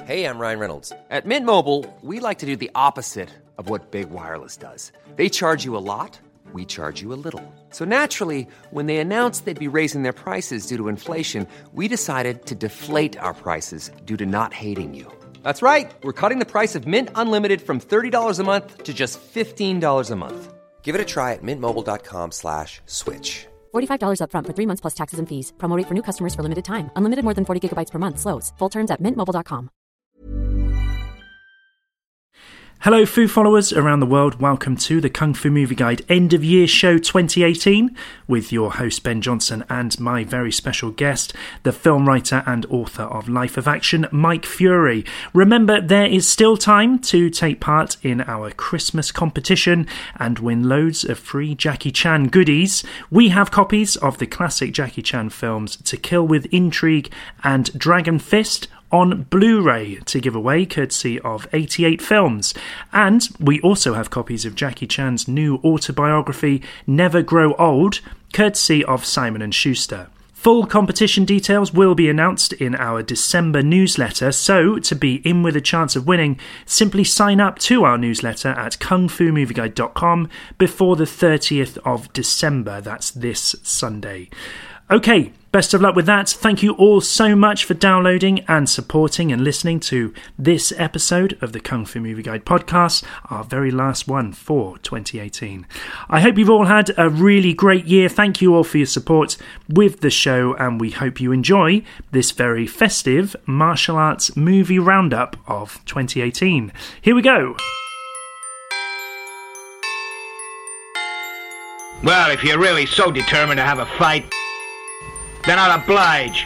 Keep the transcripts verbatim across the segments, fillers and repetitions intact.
Hey, I'm Ryan Reynolds. At Mint Mobile, we like to do the opposite of what Big Wireless does. They charge you a lot, we charge you a little. So naturally, when they announced they'd be raising their prices due to inflation, we decided to deflate our prices due to not hating you. That's right. We're cutting the price of Mint Unlimited from thirty dollars a month to just fifteen dollars a month. Give it a try at mintmobile.com slash switch. forty-five dollars up front for three months plus taxes and fees. Promo rate for new customers for limited time. Unlimited more than forty gigabytes per month. Slows full terms at mint mobile dot com. Hello, Foo followers around the world. Welcome to the Kung Fu Movie Guide End of Year Show twenty eighteen with your host Ben Johnson and my very special guest, the film writer and author of Life of Action, Mike Fury. Remember, there is still time to take part in our Christmas competition and win loads of free Jackie Chan goodies. We have copies of the classic Jackie Chan films To Kill with Intrigue and Dragon Fist on Blu-ray to give away, courtesy of eighty-eight Films. And we also have copies of Jackie Chan's new autobiography, Never Grow Old, courtesy of Simon and Schuster. Full competition details will be announced in our December newsletter, so to be in with a chance of winning, simply sign up to our newsletter at kung fu movie guide dot com before the thirtieth of December. That's this Sunday. Okay, best of luck with that. Thank you all so much for downloading and supporting and listening to this episode of the Kung Fu Movie Guide podcast, our very last one for twenty eighteen. I hope you've all had a really great year. Thank you all for your support with the show, and we hope you enjoy this very festive martial arts movie roundup of twenty eighteen. Here we go. Well, if you're really so determined to have a fight, then I'll oblige.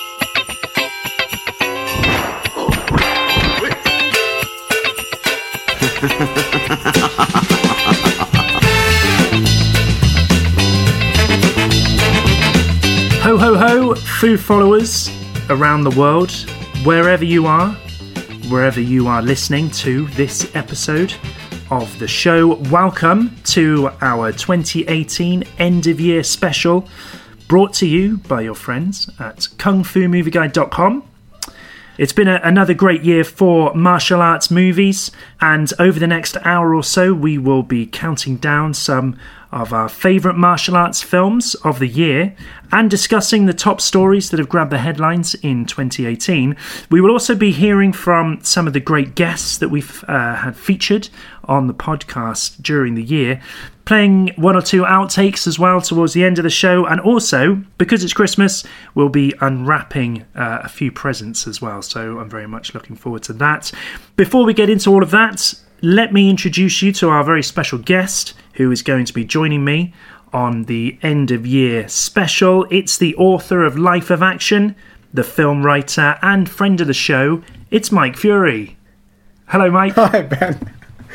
Ho ho ho, Foo followers around the world, wherever you are, wherever you are listening to this episode of the show, welcome to our twenty eighteen end of year special, brought to you by your friends at kung fu movie guide dot com. It's been a, another great year for martial arts movies, and over the next hour or so we will be counting down some of our favourite martial arts films of the year and discussing the top stories that have grabbed the headlines in twenty eighteen. We will also be hearing from some of the great guests that we've uh, had featured on the podcast during the year, playing one or two outtakes as well towards the end of the show, and also, because it's Christmas, we'll be unwrapping uh, a few presents as well, so I'm very much looking forward to that. Before we get into all of that, let me introduce you to our very special guest who is going to be joining me on the end of year special. It's the author of Life of Action, the film writer and friend of the show. It's Mike Fury. Hello, Mike. Hi, Ben.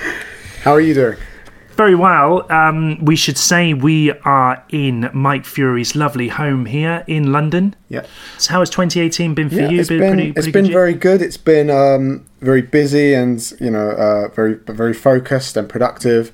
How are you doing? Very well. Um, we should say we are in Mike Fury's lovely home here in London. Yeah. So how has twenty eighteen been for yeah, you? It's been, been pretty, pretty it's been very good. It's been um, very busy and you know uh, very very focused and productive.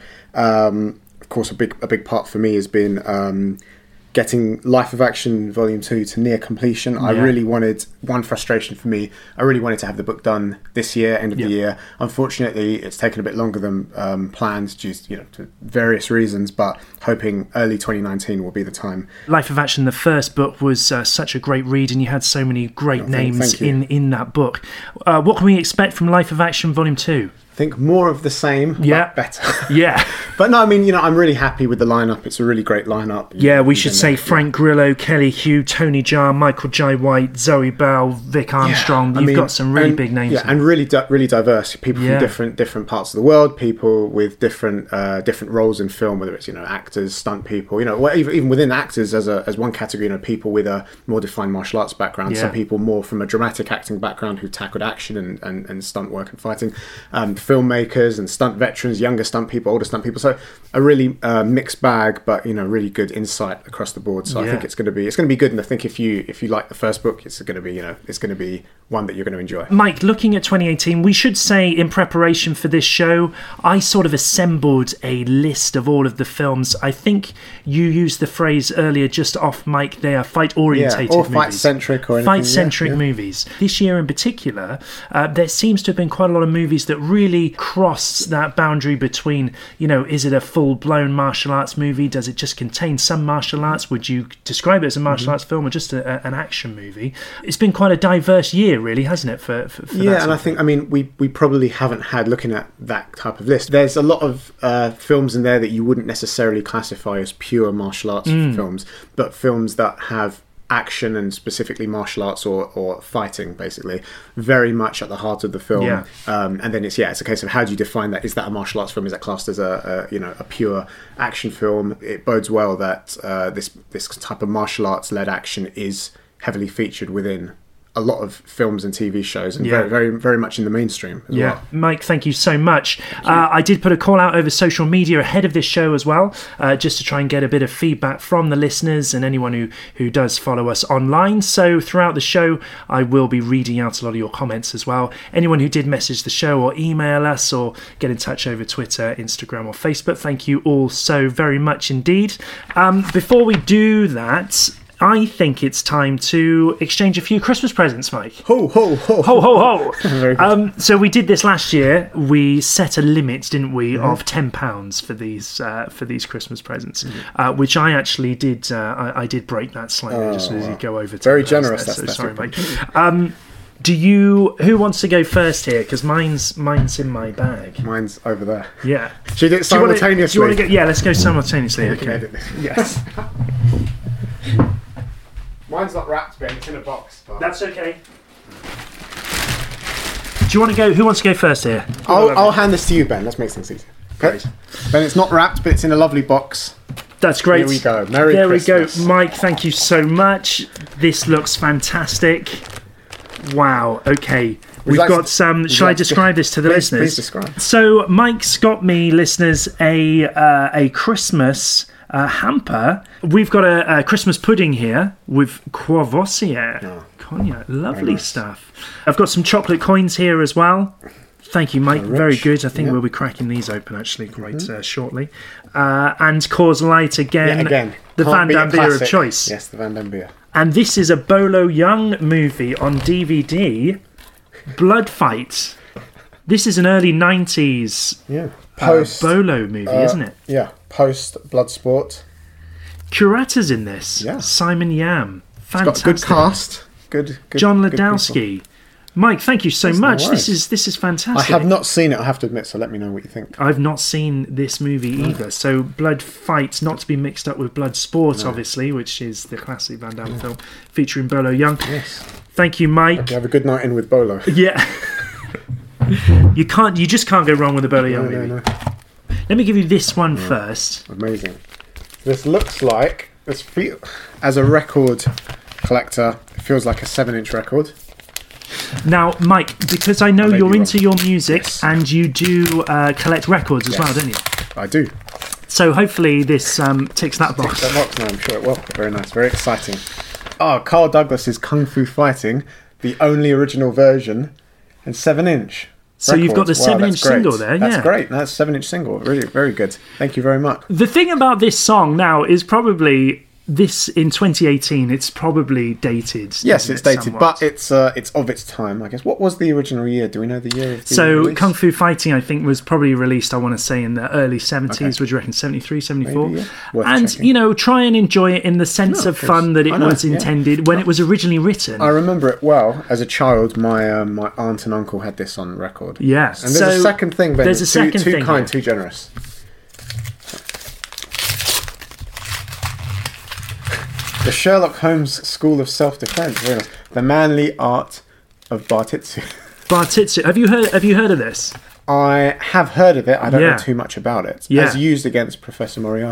Um, of course, a big a big part for me has been um, getting Life of Action Volume two to near completion. Yeah. I really wanted, one frustration for me, I really wanted to have the book done this year, end of yeah. the year. Unfortunately, it's taken a bit longer than um, planned due to, you know, to various reasons, but hoping early twenty nineteen will be the time. Life of Action, the first book, was uh, such a great read, and you had so many great oh, names thank, thank in, in that book. Uh, what can we expect from Life of Action Volume two? I think more of the same, yeah. but better. Yeah. But no, I mean, you know, I'm really happy with the lineup. It's a really great lineup. Yeah, we should say Frank Grillo, Kelly Hugh, Tony Jaa, Michael Jai White, Zoe Bell, Vic Armstrong. Yeah, You've mean, got some really and, big names. Yeah, and really di- really diverse. People yeah. from different different parts of the world, people with different uh, different roles in film, whether it's, you know, actors, stunt people, you know, even, even within actors as a, as one category, you know, people with a more defined martial arts background, yeah. some people more from a dramatic acting background who tackled action and, and, and stunt work and fighting. Um, filmmakers and stunt veterans, younger stunt people, older stunt people. So a really uh, mixed bag, but you know, really good insight across the board. So Yeah. I think it's going to be it's going to be good. And I think if you if you like the first book, it's going to be you know it's going to be one that you're going to enjoy. Mike, looking at twenty eighteen, we should say in preparation for this show, I sort of assembled a list of all of the films. I think you used the phrase earlier just off mic, they are fight-orientated Yeah, or movies. fight-centric or anything. Fight-centric yeah, yeah. movies. This year in particular, uh, there seems to have been quite a lot of movies that really cross that boundary between, you know, is it a full-blown martial arts movie? Does it just contain some martial arts? Would you describe it as a martial Mm-hmm. arts film or just a, a, an action movie? It's been quite a diverse year, really, hasn't it? For, for, for Yeah, that and I think I mean we we probably haven't had, looking at that type of list, there's a lot of uh, films in there that you wouldn't necessarily classify as pure martial arts Mm. films, but films that have action and specifically martial arts or, or fighting basically very much at the heart of the film. Yeah. Um, and then it's yeah it's a case of how do you define that? Is that a martial arts film? Is that classed as a, a you know a pure action film? It bodes well that uh, this this type of martial arts led action is heavily featured within a lot of films and T V shows, and Yeah. very, very, very much in the mainstream as Yeah, well. Mike, thank you so much. Uh, I did put a call out over social media ahead of this show as well, uh, just to try and get a bit of feedback from the listeners and anyone who, who does follow us online. So throughout the show, I will be reading out a lot of your comments as well. Anyone who did message the show or email us or get in touch over Twitter, Instagram or Facebook, thank you all so very much indeed. Um, before we do that, I think it's time to exchange a few Christmas presents, Mike. Ho, ho, ho. Ho, ho, ho. Very good. Um, so we did this last year. We set a limit, didn't we, Mm-hmm. of ten pounds for these uh, for these Christmas presents, Mm-hmm. uh, which I actually did. Uh, I, I did break that slightly just as you go over. to Very the generous, there, that's- so that's sorry, your Mike. Um, do you? Who wants to go first here? Because mine's mine's in my bag. Mine's over there. Yeah. Should we do it Do you wanna- simultaneously? Do you want to go? Yeah, let's go simultaneously. We can Okay. edit this. Yes. Mine's not wrapped, Ben. It's in a box. But... That's okay. Do you want to go? Who wants to go first here? I'll, I'll hand this to you, Ben. Let's make things easier. Okay. Ben, it's not wrapped, but it's in a lovely box. That's great. Here we go. Merry there Christmas. we go. Mike, thank you so much. This looks fantastic. Wow. Okay. We've like got to- some. would you Shall I like to- describe this to the Please- listeners? please describe. So, Mike's got me, listeners, a uh, a Christmas uh, hamper. We've got a, a Christmas pudding here with Courvoisier Oh. cognac. Lovely Very nice. stuff. I've got some chocolate coins here as well. Thank you, Mike. Very Very rich. good. I think Yeah. Mm-hmm. we'll be cracking these open actually quite uh, shortly. Uh, and Coors Light again. Yeah, again. The Can't Van beat a Damme beer of classic. choice. Yes, the Van Damme beer. And this is a Bolo Young movie on D V D. Blood Fight. This is an early nineties Yeah. uh, Post. Bolo movie, uh, isn't it? Yeah. Post Bloodsport. Curator's in this. Yeah. Simon Yam. It's Fantastic. got a good cast. Good. good John good people. Ladowski. Mike, thank you so That's no much. worries. This is this is I fantastic. have not seen it, I have to admit, so let me know what you think. I've not seen this movie either. So, Blood Fight, not to be mixed up with Blood Sport, obviously, which is the classic Van Damme film featuring Bolo Young. Yes. Thank you, Mike. You have a good night in with Bolo. Yeah. you can't. You just can't go wrong with a Bolo Young No, movie. no, no. Let me give you this one first. Amazing. This looks like, this feel, as a record collector, it feels like a seven-inch record. Now, Mike, because I know may be you're wrong. into your music Yes. and you do uh, collect records as Yes. well, don't you? I do. So hopefully this um, ticks that box. That box, no, I'm sure it will. Very nice, very exciting. Oh, Carl Douglas's Kung Fu Fighting, the only original version, and seven-inch. So you've got the records. Wow, seven-inch that's great. single there, That's yeah. great. That's seven-inch single. Really, very good. Thank you very much. The thing about this song now is probably this in twenty eighteen. It's probably dated. Yes, isn't it's it, dated, somewhat? but it's uh, it's of its time, I guess. What was the original year? Do we know the year of the So release? Kung Fu Fighting, I think, was probably released, I want to say, in the early seventies. Okay. Would you reckon seventy-three, seventy-four? Maybe, yeah. Worth And, checking. you know, try and enjoy it in the sense No, of of fun course. that it I know, was yeah. intended when it was originally written. I remember it well. As a child, my um, my aunt and uncle had this on record. Yes. And there's so a second thing, Ben. There's a too, second too thing kind, here. too generous. The Sherlock Holmes School of Self-Defense. Very nice. The Manly Art of Bartitsu. Bartitsu. Have you heard? Have you heard of this? I have heard of it. I don't Yeah. know too much about it. Yeah. As used against Professor Moriarty.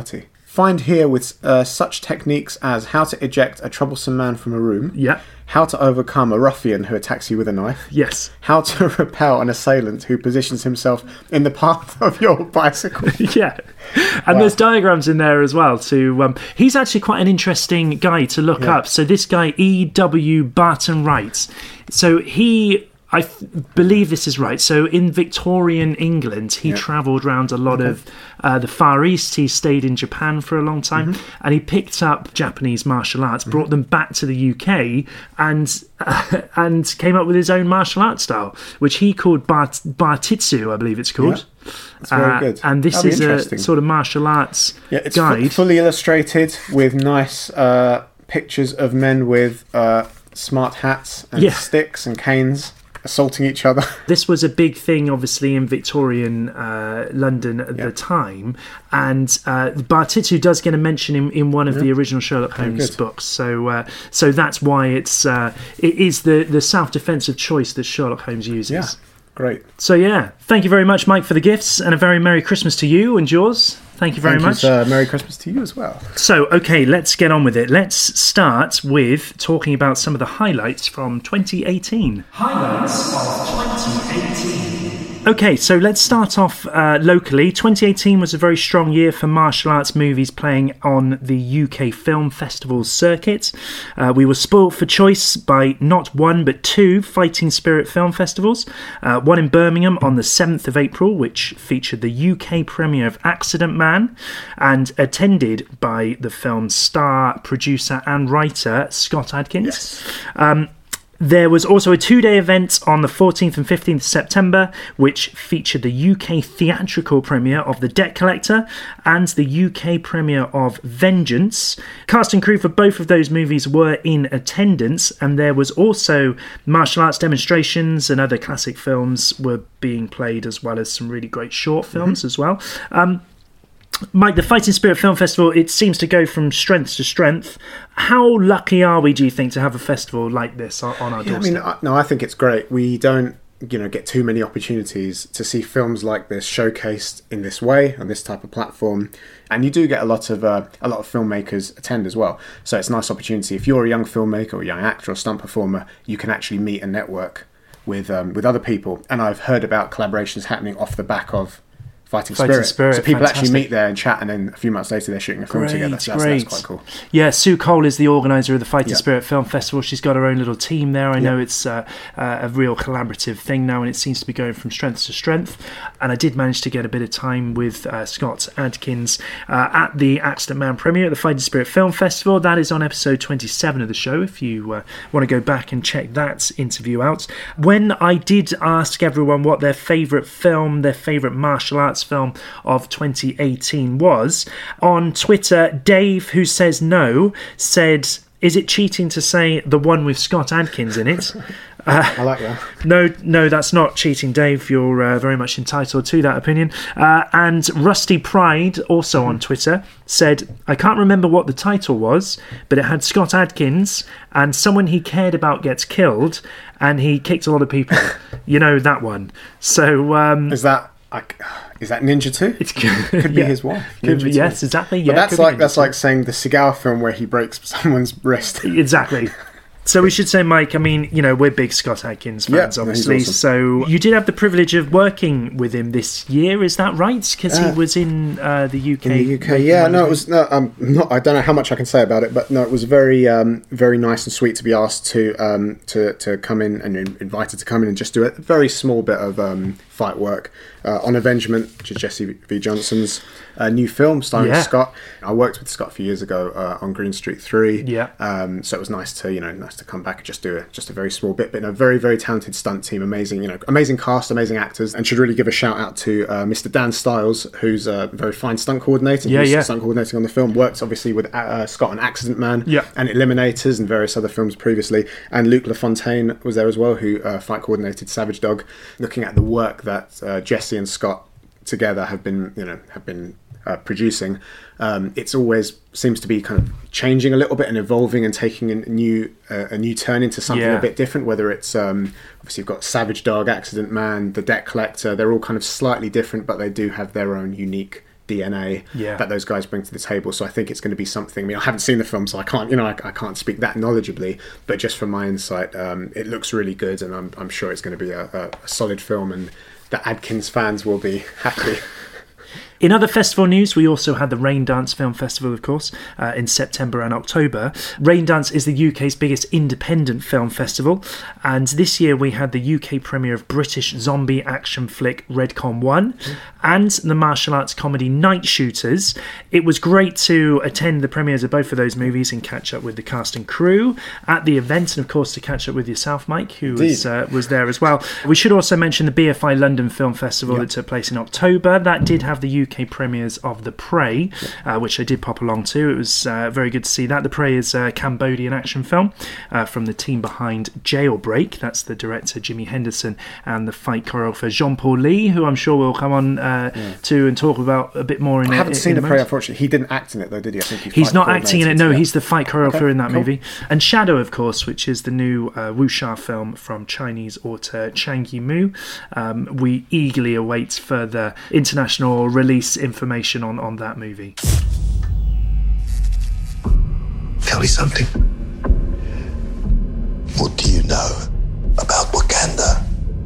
Find here with uh, such techniques as how to eject a troublesome man from a room. Yeah. How to overcome a ruffian who attacks you with a knife. Yes. How to repel an assailant who positions himself in the path of your bicycle. Yeah. And Wow. there's diagrams in there as well. To um, he's actually quite an interesting guy to look Yeah. up. So this guy, E W Barton Wright. So he... I th- believe this is right. So in Victorian England, he Yeah. travelled around a lot of uh, the Far East. He stayed in Japan for a long time, Mm-hmm. and he picked up Japanese martial arts, brought them back to the U K, and uh, and came up with his own martial arts style, which he called Bart- Bartitsu, I believe it's called. Yeah. That's very Uh, good. And this That'll be is interesting. a sort of martial arts Yeah, it's fu- guide. fully illustrated with nice uh, pictures of men with uh, smart hats and Yeah. sticks and canes assaulting each other. This was a big thing, obviously, in Victorian uh, London at Yeah. the time. And uh, Bartitsu does get a mention in, in one of the original Sherlock Holmes good. books. So uh, so that's why it's uh, it is the, the self-defense of choice that Sherlock Holmes uses. Yeah, great. So, yeah, thank you very much, Mike, for the gifts, and a very Merry Christmas to you and yours. Thank you very Thank much. You, sir. Merry Christmas to you as well. So, okay, let's get on with it. Let's start with talking about some of the highlights from twenty eighteen. Highlights of twenty eighteen. Okay, so let's start off uh, locally. twenty eighteen was a very strong year for martial arts movies playing on the U K Film Festival circuit. Uh, we were spoilt for choice by not one but two Fighting Spirit Film Festivals. Uh, one in Birmingham on the seventh of April, which featured the U K premiere of Accident Man, and attended by the film's star, producer and writer Scott Adkins. Yes. Um, There was also a two-day event on the fourteenth and fifteenth of September, which featured the U K theatrical premiere of The Debt Collector and the U K premiere of Vengeance. Cast and crew for both of those movies were in attendance, and there was also martial arts demonstrations and other classic films were being played, as well as some really great short films mm-hmm. as well. Um, Mike, the Fighting Spirit Film Festival, it seems to go from strength to strength. How lucky are we, do you think, to have a festival like this on, on our Yeah, I doorstep? mean, I, no, I think it's great. We don't, you know, get too many opportunities to see films like this showcased in this way on this type of platform, and you do get a lot of uh, a lot of filmmakers attend as well. So it's a nice opportunity. If you're a young filmmaker or a young actor or stunt performer, you can actually meet and network with um, with other people. And I've heard about collaborations happening off the back of Fighting Spirit. Fighting Spirit, so people fantastic. actually meet there and chat, and then a few months later they're shooting a film Great, together. So that's, great. that's quite cool. Yeah, Sue Cole is the organiser of the Fighting Yeah. Spirit Film Festival. She's got her own little team there. I know Yeah. it's uh, uh, a real collaborative thing now, and it seems to be going from strength to strength. And I did manage to get a bit of time with uh, Scott Adkins uh, at the Accident Man premiere at the Fighting Spirit Film Festival. That is on episode twenty-seven of the show, if you uh, want to go back and check that interview out. When I did ask everyone what their favourite film, their favourite martial arts film of twenty eighteen was, on Twitter, Dave, who says no, said, is it cheating to say the one with Scott Adkins in it? Uh, I like that. No, no, that's not cheating, Dave. You're uh, very much entitled to that opinion. Uh, and Rusty Pride, also on Twitter, said, I can't remember what the title was, but it had Scott Adkins and someone he cared about gets killed, and he kicked a lot of people. You know, that one. So, um, Is that like, is that Ninja two? It could be yeah. his wife. Could Ninja be, two. yes, exactly. Yeah, But that's could be like Ninja that's two. like saying the Seagal film where he breaks someone's wrist. Exactly. So we should say, Mike, I mean, you know, we're big Scott Adkins fans, Yeah, he's obviously. awesome. So you did have the privilege of working with him this year, is that right? Because Uh, he was in uh, the U K. In the U K, yeah, no, it was no, um, not. I don't know how much I can say about it, but no, it was very, um, very nice and sweet to be asked to, um, to, to come in and in- invited to come in and just do a very small bit of um, fight work uh, on Avengement, which is Jesse V. Johnson's uh, new film starring Yeah. Scott. I worked with Scott a few years ago uh, on Green Street Three. Yeah. Um, so it was nice to, you know, nice to come back and just do a, just a very small bit, but in a very, very talented stunt team, amazing, you know, amazing cast, amazing actors, and should really give a shout out to uh, Mister Dan Stiles, who's a very fine stunt coordinator. Yeah, He's yeah. stunt coordinating on the film. Worked obviously with uh, Scott on Accident Man, Yeah. and Eliminators and various other films previously. And Luke LaFontaine was there as well, who uh, fight coordinated Savage Dog. Looking at the work that uh, Jesse and Scott together have been, you know, have been uh, producing, um, it's always seems to be kind of changing a little bit and evolving and taking a new uh, a new turn into something Yeah. a bit different. Whether it's um, obviously you've got Savage Dog, Accident Man, The Debt Collector. They're all kind of slightly different, but they do have their own unique D N A yeah. that those guys bring to the table. So I think it's going to be something. I mean, I haven't seen the film, so I can't, you know, I, I can't speak that knowledgeably. But just from my insight, um, it looks really good, and I'm, I'm sure it's going to be a, a, a solid film, and the Adkins fans will be happy. In other festival news, we also had the Raindance Film Festival, of course, uh, in September and October. Raindance is the U K's biggest independent film festival, and this year we had the U K premiere of British zombie action flick Redcon one mm. and the martial arts comedy Night Shooters. It was great to attend the premieres of both of those movies and catch up with the cast and crew at the event, and of course to catch up with yourself, Mike, who was, uh, was there as well. We should also mention the B F I London Film Festival yep. that took place in October. That did have the U K premieres of The Prey, uh, which I did pop along to. It was uh, very good to see that. The Prey is a Cambodian action film uh, from the team behind Jailbreak. That's the director Jimmy Henderson and the fight choreographer Jean-Paul Lee, who I'm sure we'll come on uh, yeah. to and talk about a bit more in I haven't a, seen in The Prey, unfortunately. He didn't act in it, though, did he? I think he's, he's not acting in it, no. Yeah. He's the fight choreographer okay, in that cool. movie. And Shadow, of course, which is the new uh, wuxia film from Chinese author Chang Yimou. Um, we eagerly await further international release information on, on that movie. Tell me something. What do you know about Wakanda?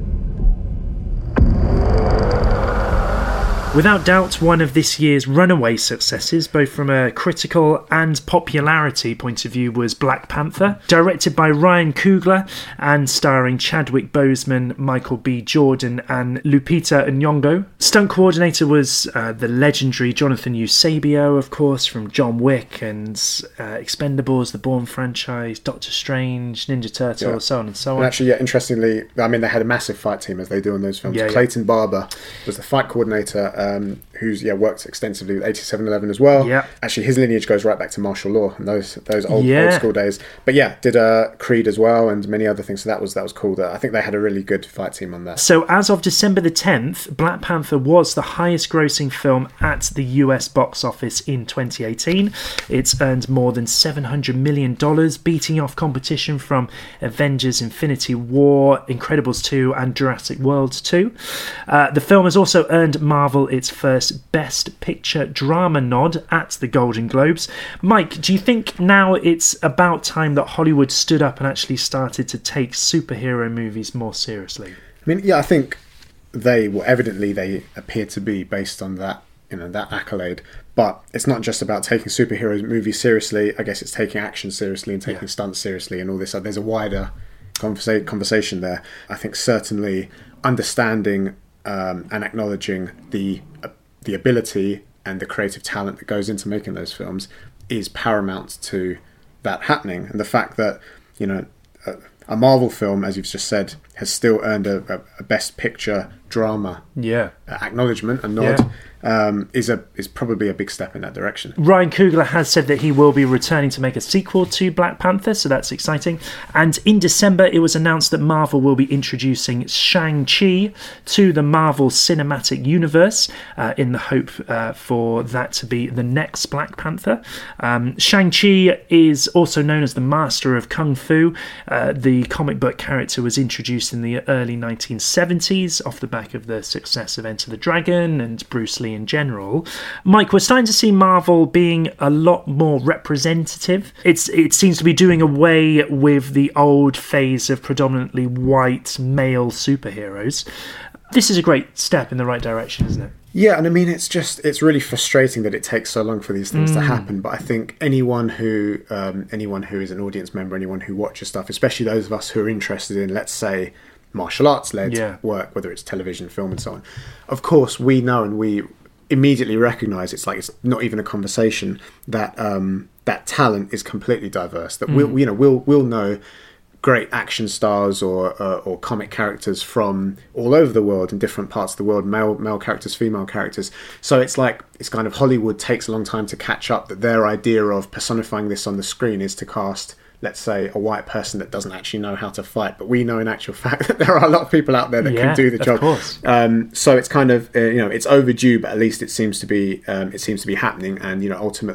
Without doubt, one of this year's runaway successes, both from a critical and popularity point of view, was Black Panther. Directed by Ryan Coogler and starring Chadwick Boseman, Michael B. Jordan and Lupita Nyong'o. Stunt coordinator was uh, the legendary Jonathan Eusebio, of course, from John Wick and uh, Expendables, the Bourne franchise, Doctor Strange, Ninja Turtle, yeah. so on and so on. And actually, yeah, interestingly, I mean, they had a massive fight team, as they do on those films. Yeah, Clayton yeah. Barber was the fight coordinator, Um, who's yeah worked extensively with eighty-seven eleven as well. Yeah. Actually, his lineage goes right back to martial law and those those old, yeah. old school days. But yeah, did uh, Creed as well and many other things. So that was that was cool. That I think they had a really good fight team on that. So as of December the tenth, Black Panther was the highest grossing film at the U S box office in twenty eighteen. It's earned more than seven hundred million dollars, beating off competition from Avengers Infinity War, Incredibles two and Jurassic World two. Uh, the film has also earned Marvel its first Best Picture drama nod at the Golden Globes. Mike, do you think now it's about time that Hollywood stood up and actually started to take superhero movies more seriously? I mean, yeah, I think they, well, evidently they appear to be based on that, you know, that accolade. But it's not just about taking superhero movies seriously. I guess it's taking action seriously and taking yeah. stunts seriously and all this. There's a wider conversa- conversation there. I think certainly understanding um, and acknowledging the uh, the ability and the creative talent that goes into making those films is paramount to that happening. And the fact that, you know, a, a Marvel film, as you've just said, has still earned a, a, a Best Picture drama yeah. acknowledgement, a nod, yeah. um, is a is probably a big step in that direction. Ryan Coogler has said that he will be returning to make a sequel to Black Panther, so that's exciting. And in December, it was announced that Marvel will be introducing Shang-Chi to the Marvel Cinematic Universe uh, in the hope uh, for that to be the next Black Panther. Um, Shang-Chi is also known as the Master of Kung Fu. Uh, the comic book character was introduced in the early nineteen seventies off the back of the success of Enter the Dragon and Bruce Lee in general. Mike, we're starting to see Marvel being a lot more representative. It's it seems to be doing away with the old phase of predominantly white male superheroes. This is a great step in the right direction, isn't it? Yeah, and I mean, it's just, it's really frustrating that it takes so long for these things mm. to happen. But I think anyone who, um, anyone who is an audience member, anyone who watches stuff, especially those of us who are interested in, let's say, martial arts-led yeah. work, whether it's television, film, and so on, of course, we know and we immediately recognise, it's like it's not even a conversation, that um, that talent is completely diverse. That mm. we'll, you know, we'll we'll know great action stars or uh, or comic characters from all over the world in different parts of the world, male male characters, female characters. So it's like, it's kind of Hollywood takes a long time to catch up, that their idea of personifying this on the screen is to cast, let's say, a white person that doesn't actually know how to fight. But we know in actual fact that there are a lot of people out there that yeah, can do the job. Of course. Um, so it's kind of, uh, you know, it's overdue, but at least it seems to be, um, it seems to be happening. And, you know, ultimately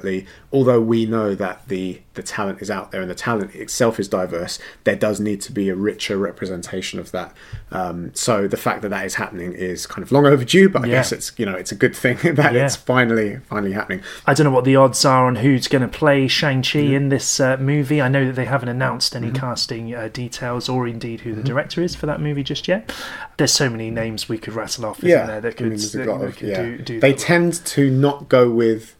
although we know that the the talent is out there and the talent itself is diverse, there does need to be a richer representation of that. Um, so the fact that that is happening is kind of long overdue, but I Yeah. guess it's, you know, it's a good thing that Yeah. it's finally finally happening. I don't know what the odds are on who's going to play Shang-Chi in this uh, movie. I know that they haven't announced any Mm-hmm. casting uh, details or indeed who the director is for that movie just yet. There's so many names we could rattle off, isn't Yeah, there, that I could, mean, there's a that, lot that of, could yeah. do, do They that. tend to not go with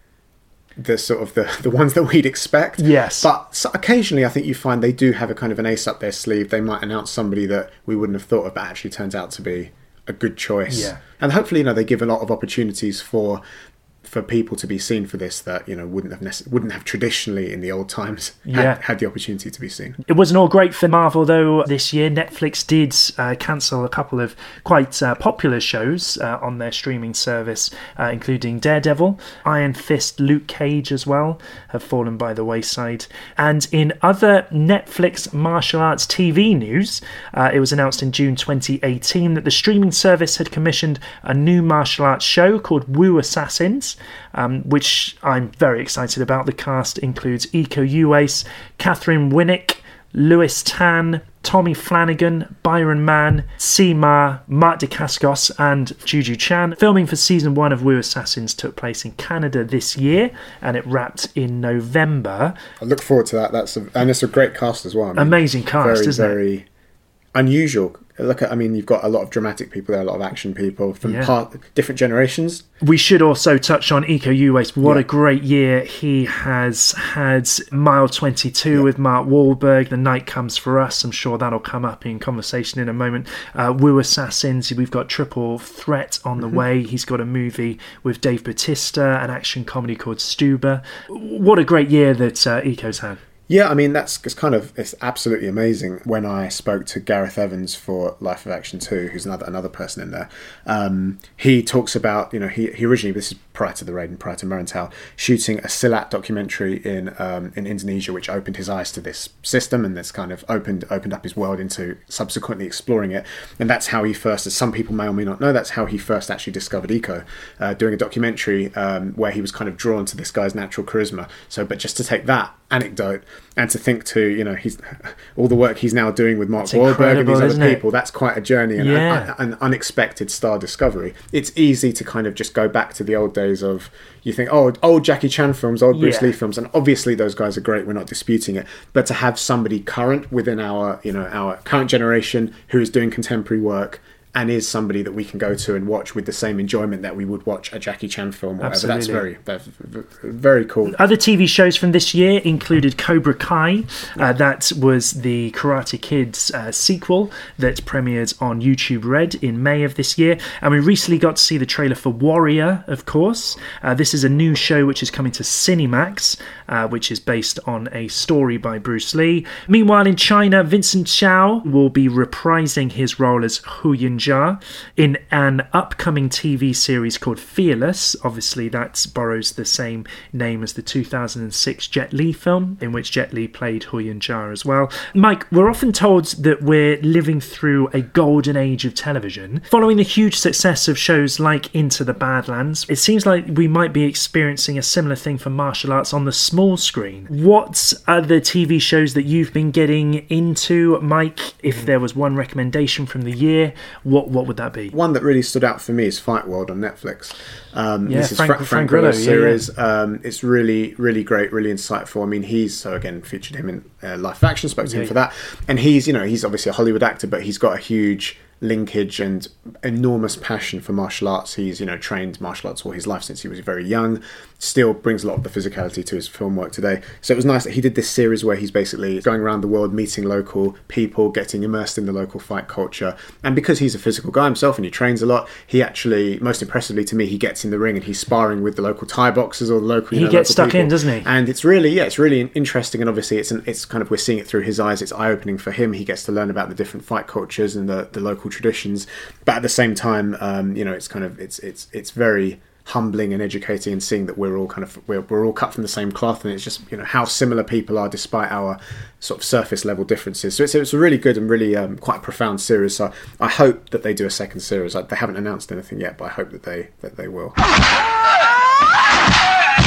the sort of the, the ones that we'd expect. Yes. But so occasionally I think you find they do have a kind of an ace up their sleeve. They might announce somebody that we wouldn't have thought of, but actually turns out to be a good choice. Yeah. And hopefully, you know, they give a lot of opportunities for for people to be seen for this that, you know, wouldn't have nece- wouldn't have traditionally in the old times had, Yeah. had the opportunity to be seen. It wasn't all great for Marvel, though, this year. Netflix did uh, cancel a couple of quite uh, popular shows uh, on their streaming service, uh, including Daredevil, Iron Fist, Luke Cage as well, have fallen by the wayside. And in other Netflix martial arts T V news, uh, it was announced in June twenty eighteen that the streaming service had commissioned a new martial arts show called Wu Assassins, um, which I'm very excited about. The cast includes Iko Uwais, Catherine Winnick, Lewis Tan, Tommy Flanagan, Byron Mann, Seema, Mark Dacascos and Juju Chan. Filming for season one of Wu Assassins took place in Canada this year and it wrapped in November. I look forward to that. That's a, and it's a great cast as well. I mean, Amazing cast, very, isn't it? very unusual. Look at, I mean, you've got a lot of dramatic people there, a lot of action people from Yeah. part, different generations. We should also touch on Iko Uwais. What Yeah. a great year he has had. Mile twenty-two Yeah. with Mark Wahlberg. The Night Comes for Us. I'm sure that'll come up in conversation in a moment. Uh, Wu Assassins. We've got Triple Threat on the Mm-hmm. way. He's got a movie with Dave Bautista, an action comedy called Stuber. What a great year that uh, Iko's had. Yeah, I mean, that's it's kind of, it's absolutely amazing. When I spoke to Gareth Evans for Life of Action two, who's another another person in there, um, he talks about, you know, he, he originally, this is prior to the raid and prior to Merantau, shooting a Silat documentary in um, in Indonesia, which opened his eyes to this system and this kind of opened opened up his world into subsequently exploring it. And that's how he first, as some people may or may not know, that's how he first actually discovered Iko, uh, doing a documentary um, where he was kind of drawn to this guy's natural charisma. So, but just to take that anecdote and to think to, you know, he's all the work he's now doing with Mark It's Wahlberg and these incredible, isn't other it? people, that's quite a journey and Yeah. a- a- an unexpected star discovery. It's easy to kind of just go back to the old days of, you think, oh, old Jackie Chan films, old Bruce Yeah. Lee films, and obviously those guys are great, we're not disputing it, but to have somebody current within our, you know, our current generation who is doing contemporary work and is somebody that we can go to and watch with the same enjoyment that we would watch a Jackie Chan film or whatever. That's Absolutely. very, that's v- very cool. Other T V shows from this year included Cobra Kai. Uh, that was the Karate Kid's uh, sequel that premiered on YouTube Red in May of this year. And we recently got to see the trailer for Warrior, of course. Uh, this is a new show which is coming to Cinemax, uh, which is based on a story by Bruce Lee. Meanwhile, in China, Vincent Chow will be reprising his role as Hu Yunjia in an upcoming T V series called Fearless. Obviously, that borrows the same name as the two thousand six Jet Li film, in which Jet Li played Hu Yunjia as well. Mike, we're often told that we're living through a golden age of television. Following the huge success of shows like Into the Badlands, it seems like we might be experiencing a similar thing for martial arts on the small screen. What are the T V shows that you've been getting into, Mike? If there was one recommendation from the year, what what would that be? One that really stood out for me is Fight World on Netflix. Um, Yeah, this is Frank- Fra- Frank, Frank Grillo's Grillo, yeah, series. Um, it's really, really great, really insightful. I mean, he's, so again, featured him in uh, Life of Action, spoke to Yeah, him for yeah. that. And he's, you know, he's obviously a Hollywood actor, but he's got a huge linkage and enormous passion for martial arts. He's, you know, trained martial arts all his life since he was very young, still brings a lot of the physicality to his film work today. So it was nice that he did this series where he's basically going around the world, meeting local people, getting immersed in the local fight culture. And because he's a physical guy himself and he trains a lot, he actually, most impressively to me, he gets in the ring and he's sparring with the local Thai boxers or the local, you He know, gets local stuck people. in, doesn't he? And it's really, yeah, it's really interesting. And obviously it's an, it's kind of, we're seeing it through his eyes. It's eye-opening for him. He gets to learn about the different fight cultures and the, the local traditions. But at the same time, um, you know, it's kind of, it's, it's, it's very humbling and educating, and seeing that we're all kind of, we're, we're all cut from the same cloth, and it's just, you know, how similar people are despite our sort of surface level differences. So it's, it's a really good and really um, quite a profound series. So I hope that they do a second series. Like, they haven't announced anything yet, but I hope that they, that they will.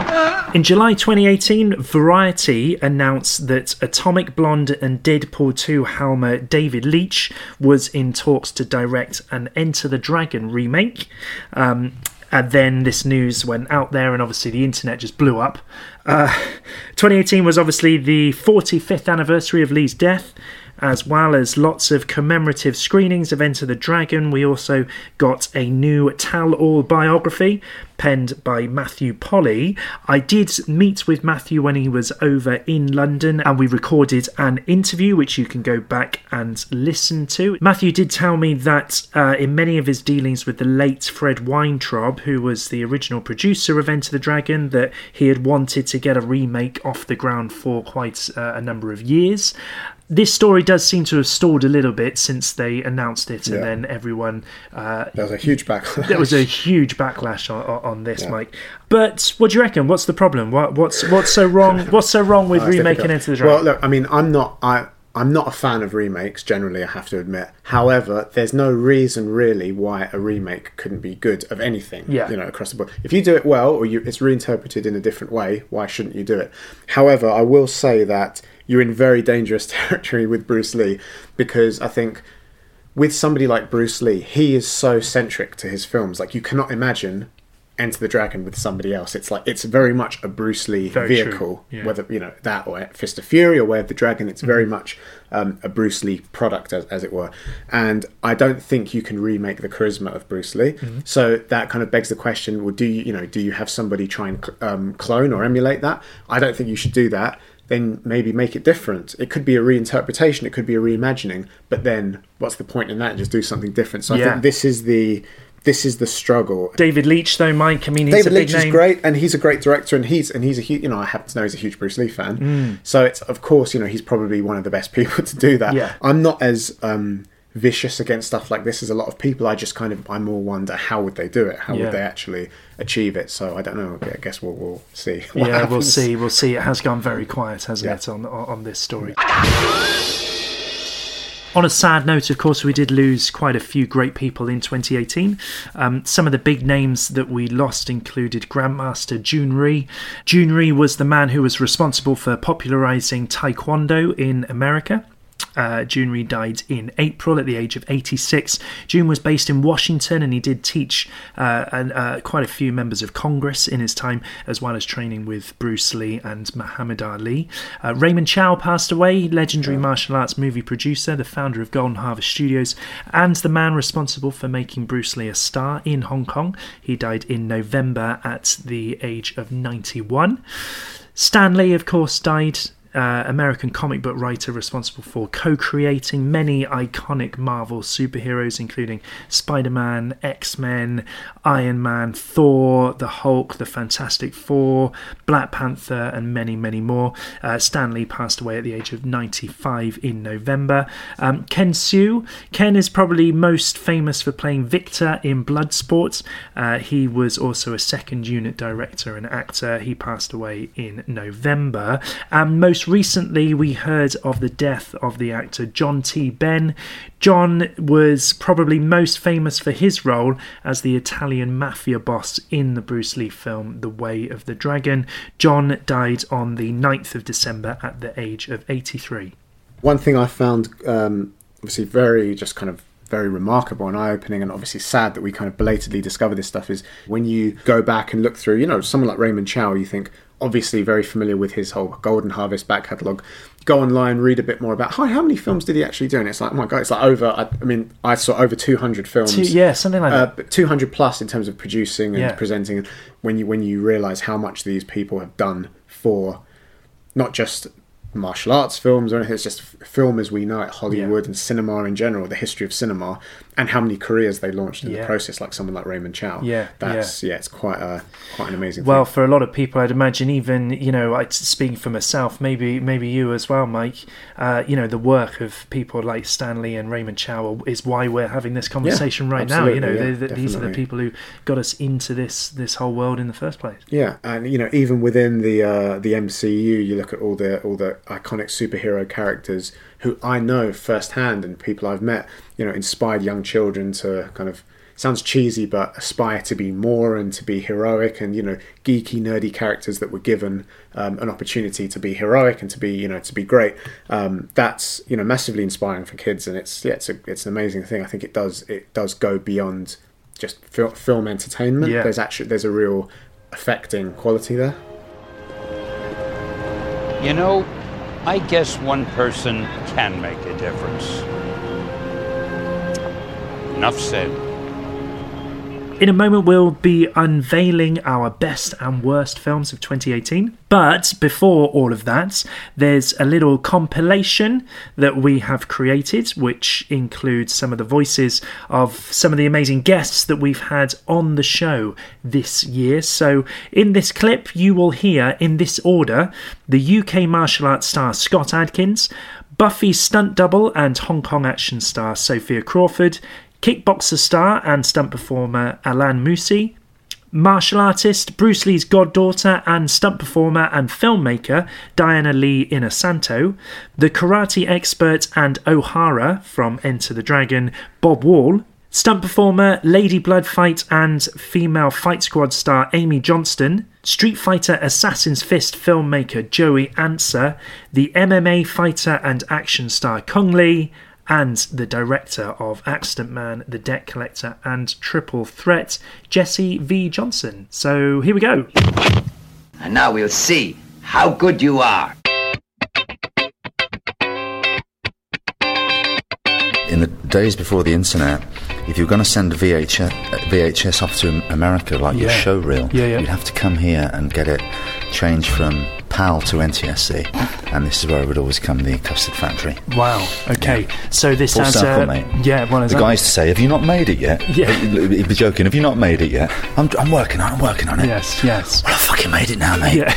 In July twenty eighteen, Variety announced that Atomic Blonde and Deadpool two helmer David Leitch was in talks to direct an Enter the Dragon remake. Um, and then this news went out there, and obviously the internet just blew up. Uh, twenty eighteen was obviously the forty-fifth anniversary of Lee's death, as well as lots of commemorative screenings of Enter the Dragon. We also got a new tell-all biography penned by Matthew Polly. I did meet with Matthew when he was over in London, and we recorded an interview which you can go back and listen to. Matthew did tell me that uh, in many of his dealings with the late Fred Weintraub, who was the original producer of Enter the Dragon, that he had wanted to get a remake off the ground for quite uh, a number of years. This story does seem to have stalled a little bit since they announced it, and yeah. then everyone... Uh, there was a huge backlash. There was a huge backlash on, on this, yeah. Mike. But what do you reckon? What's the problem? What, what's what's so wrong? What's so wrong with oh, remaking Enter the Dragon? Well, look, I mean, I'm not... I, I'm not a fan of remakes, generally, I have to admit. However, there's no reason, really, why a remake couldn't be good of anything, yeah. you know, across the board. If you do it well, or you, it's reinterpreted in a different way, why shouldn't you do it? However, I will say that you're in very dangerous territory with Bruce Lee, because I think with somebody like Bruce Lee, he is so centric to his films. Like, you cannot imagine Enter the Dragon with somebody else. It's like, it's very much a Bruce Lee very vehicle, yeah. whether, you know, that or Fist of Fury or Way of the Dragon. It's very mm-hmm. much um, a Bruce Lee product, as, as it were. And I don't think you can remake the charisma of Bruce Lee. Mm-hmm. So that kind of begs the question, well, do you, you know, do you have somebody try and um, clone or emulate that? I don't think you should do that. Then maybe make it different. It could be a reinterpretation, it could be a reimagining, but then what's the point in that? Just do something different. So I yeah. think this is the this is the struggle. David Leitch, though, Mike, I mean, he's David a big Leitch name. is great, and he's a great director, and he's and he's a huge, you know, I happen to know he's a huge Bruce Lee fan. Mm. So it's, of course, you know, he's probably one of the best people to do that. Yeah. I'm not as um, vicious against stuff like this as a lot of people. I just kind of, I more wonder, how would they do it? How yeah. would they actually achieve it? So I don't know. I guess we'll, we'll see. Yeah, happens. we'll see. We'll see. It has gone very quiet, hasn't yeah. it, on, on on this story. On a sad note, of course, we did lose quite a few great people in twenty eighteen. Um, some of the big names that we lost included Grandmaster Jun Rhee. Jun Rhee was the man who was responsible for popularising Taekwondo in America. Uh, Jun Rhee died in April at the age of eighty-six. Jun was based in Washington, and he did teach uh, and, uh, quite a few members of Congress in his time, as well as training with Bruce Lee and Muhammad Ali. Uh, Raymond Chow passed away, legendary martial arts movie producer, the founder of Golden Harvest Studios, and the man responsible for making Bruce Lee a star in Hong Kong. He died in November at the age of ninety-one. Stan Lee, of course, died. Uh, American comic book writer responsible for co-creating many iconic Marvel superheroes, including Spider-Man, X-Men, Iron Man, Thor, the Hulk, the Fantastic Four, Black Panther, and many, many more. Uh, Stan Lee passed away at the age of ninety-five in November. Um, Ken Siu. Ken is probably most famous for playing Victor in Bloodsport. Uh, he was also a second unit director and actor. He passed away in November. And most recently, we heard of the death of the actor John T. Benn. John was probably most famous for his role as the Italian mafia boss in the Bruce Lee film The Way of the Dragon. John died on the ninth of December at the age of eighty-three. One thing I found um, obviously very just kind of very remarkable and eye-opening, and obviously sad that we kind of belatedly discover this stuff, is when you go back and look through, you know, someone like Raymond Chow, you think, obviously very familiar with his whole Golden Harvest back catalogue. Go online, read a bit more about, hi, how many films did he actually do? And it's like, oh my God, it's like over, I, I mean, I saw over two hundred films. Two, yeah, something like that. Uh, two hundred plus in terms of producing and yeah. presenting. When you, when you realise how much these people have done for not just martial arts films or anything, it's just film as we know it, Hollywood yeah. and cinema in general, the history of cinema, and how many careers they launched in yeah. the process, like someone like Raymond Chow. Yeah, that's yeah, yeah it's quite a quite an amazing well, thing. For a lot of people, I'd imagine, even, you know, I, speaking for myself, maybe maybe you as well, Mike, uh, you know, the work of people like Stan Lee and Raymond Chow is why we're having this conversation yeah, right now. You know, yeah, they, these are the people who got us into this this whole world in the first place. Yeah, and you know, even within the uh, the M C U, you look at all the all the iconic superhero characters who I know firsthand and people I've met, you know, inspired young children to kind of, sounds cheesy, but aspire to be more and to be heroic, and, you know, geeky, nerdy characters that were given um, an opportunity to be heroic and to be, you know, to be great. Um, that's, you know, massively inspiring for kids, and it's yeah, it's a, it's an amazing thing. I think it does it does go beyond just fil- film entertainment. Yeah. There's actually there's a real affecting quality there. You know, I guess one person can make a difference. Enough said. In a moment, we'll be unveiling our best and worst films of twenty eighteen. But before all of that, there's a little compilation that we have created, which includes some of the voices of some of the amazing guests that we've had on the show this year. So in this clip, you will hear, in this order, the U K martial arts star Scott Adkins, Buffy stunt double and Hong Kong action star Sophia Crawford, kickboxer star and stunt performer Alan Moussi, martial artist Bruce Lee's goddaughter and stunt performer and filmmaker Diana Lee Inosanto, the karate expert and O'Hara from Enter the Dragon Bob Wall, stunt performer, Lady Bloodfight and female Fight Squad star Amy Johnston, Street Fighter Assassin's Fist filmmaker Joey Anser, the M M A fighter and action star Kong Lee, and the director of Accident Man, The Debt Collector and Triple Threat, Jesse V. Johnson. So here we go. And now we'll see how good you are. In the days before the internet, if you were going to send a V H S, V H S off to America, like your Yeah. show reel, Yeah, yeah. you'd have to come here and get it changed from PAL to N T S C. And this is where it would always come, the Custard Factory. Wow. Okay. Yeah. So this Full has circle, uh, mate. yeah, one of The those. guy used to say, "Have you not made it yet?" Yeah. He'd, he'd be joking. "Have you not made it yet?" I'm, I'm working on it. I'm working on it. Yes, yes. Well, I fucking made it now, mate. Yeah.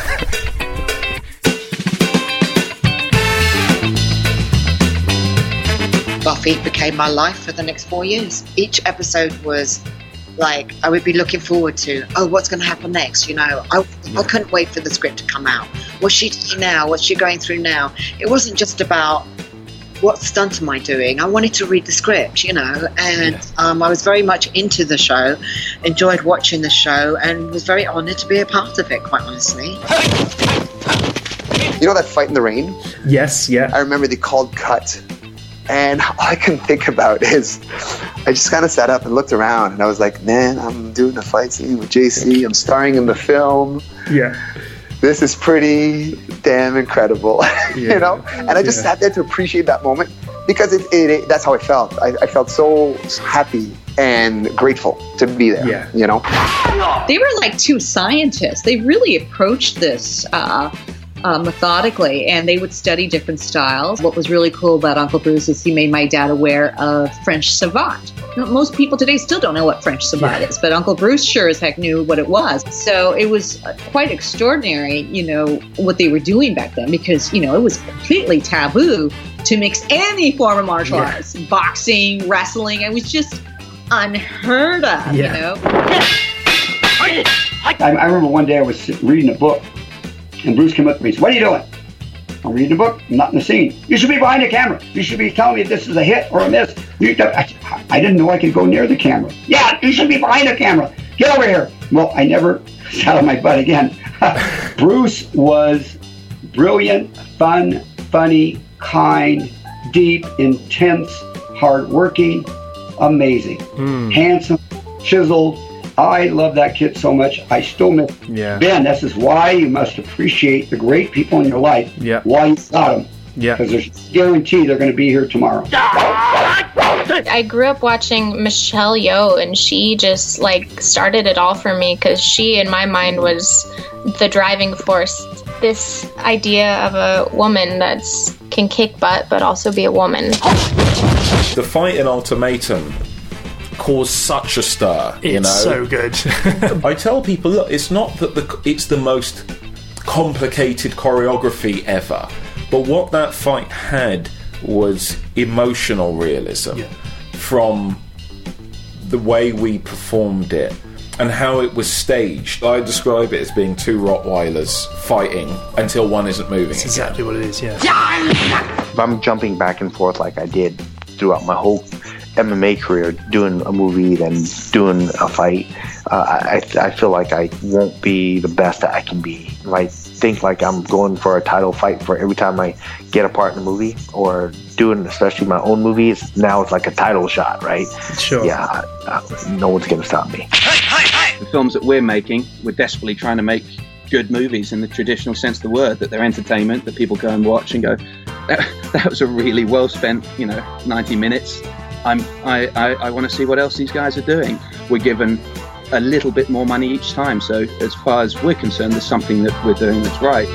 Buffy became my life for the next four years. Each episode was like, I would be looking forward to, oh, what's going to happen next? You know, I, I couldn't wait for the script to come out. What's she doing now? What's she going through now? It wasn't just about what stunt am I doing? I wanted to read the script, you know, and Yeah. um, I was very much into the show, enjoyed watching the show, and was very honoured to be a part of it, quite honestly. You know that fight in the rain? Yes, yeah. I remember the called cut. And all I can think about is, I just kind of sat up and looked around, and I was like, man, I'm doing a fight scene with J C. I'm starring in the film. Yeah. This is pretty damn incredible, Yeah. you know? And I just Yeah. sat there to appreciate that moment because it, it, it that's how I felt. I, I felt so happy and grateful to be there, Yeah. you know? They were like two scientists. They really approached this uh, uh, methodically, and they would study different styles. What was really cool about Uncle Bruce is he made my dad aware of French savate. You know, most people today still don't know what French savate Yeah. is, but Uncle Bruce sure as heck knew what it was. So it was uh, quite extraordinary, you know, what they were doing back then, because, you know, it was completely taboo to mix any form of martial Yeah. arts, boxing, wrestling. It was just unheard of, Yeah. you know. I, I remember one day I was reading a book, and Bruce came up to me and said, "What are you doing?" "I'm reading a book. I'm not in the scene." "You should be behind the camera. You should be telling me if this is a hit or a miss." You, I, I didn't know I could go near the camera. "Yeah, you should be behind the camera. Get over here." Well, I never sat on my butt again. Bruce was brilliant, fun, funny, kind, deep, intense, hardworking, amazing, Mm. handsome, chiseled. I love that kid so much. I still miss Yeah. Ben. This is why you must appreciate the great people in your life. Yeah. Why you got them. Yeah. Because there's guarantee they're going to be here tomorrow. I grew up watching Michelle Yeoh, and she just like started it all for me, because she, in my mind, was the driving force. This idea of a woman that's can kick butt but also be a woman. The fight in Ultimatum caused such a stir. It's you know, so good. I tell people, look, it's not that the it's the most complicated choreography ever, but what that fight had was emotional realism Yeah. from the way we performed it. and how it was staged. I describe it as being two Rottweilers fighting until one isn't moving. That's exactly what it is, yeah. If I'm jumping back and forth like I did throughout my whole M M A career, doing a movie, then doing a fight, uh, I, I feel like I won't be the best that I can be. If I think like I'm going for a title fight for every time I get a part in a movie, or doing especially my own movies, now it's like a title shot, right? Sure. Yeah, uh, no one's going to stop me. The films that we're making, we're desperately trying to make good movies in the traditional sense of the word, that they're entertainment, that people go and watch and go, that, that was a really well spent, you know, ninety minutes. I'm, I, I, I want to see what else these guys are doing. We're given a little bit more money each time, so as far as we're concerned, there's something that we're doing that's right.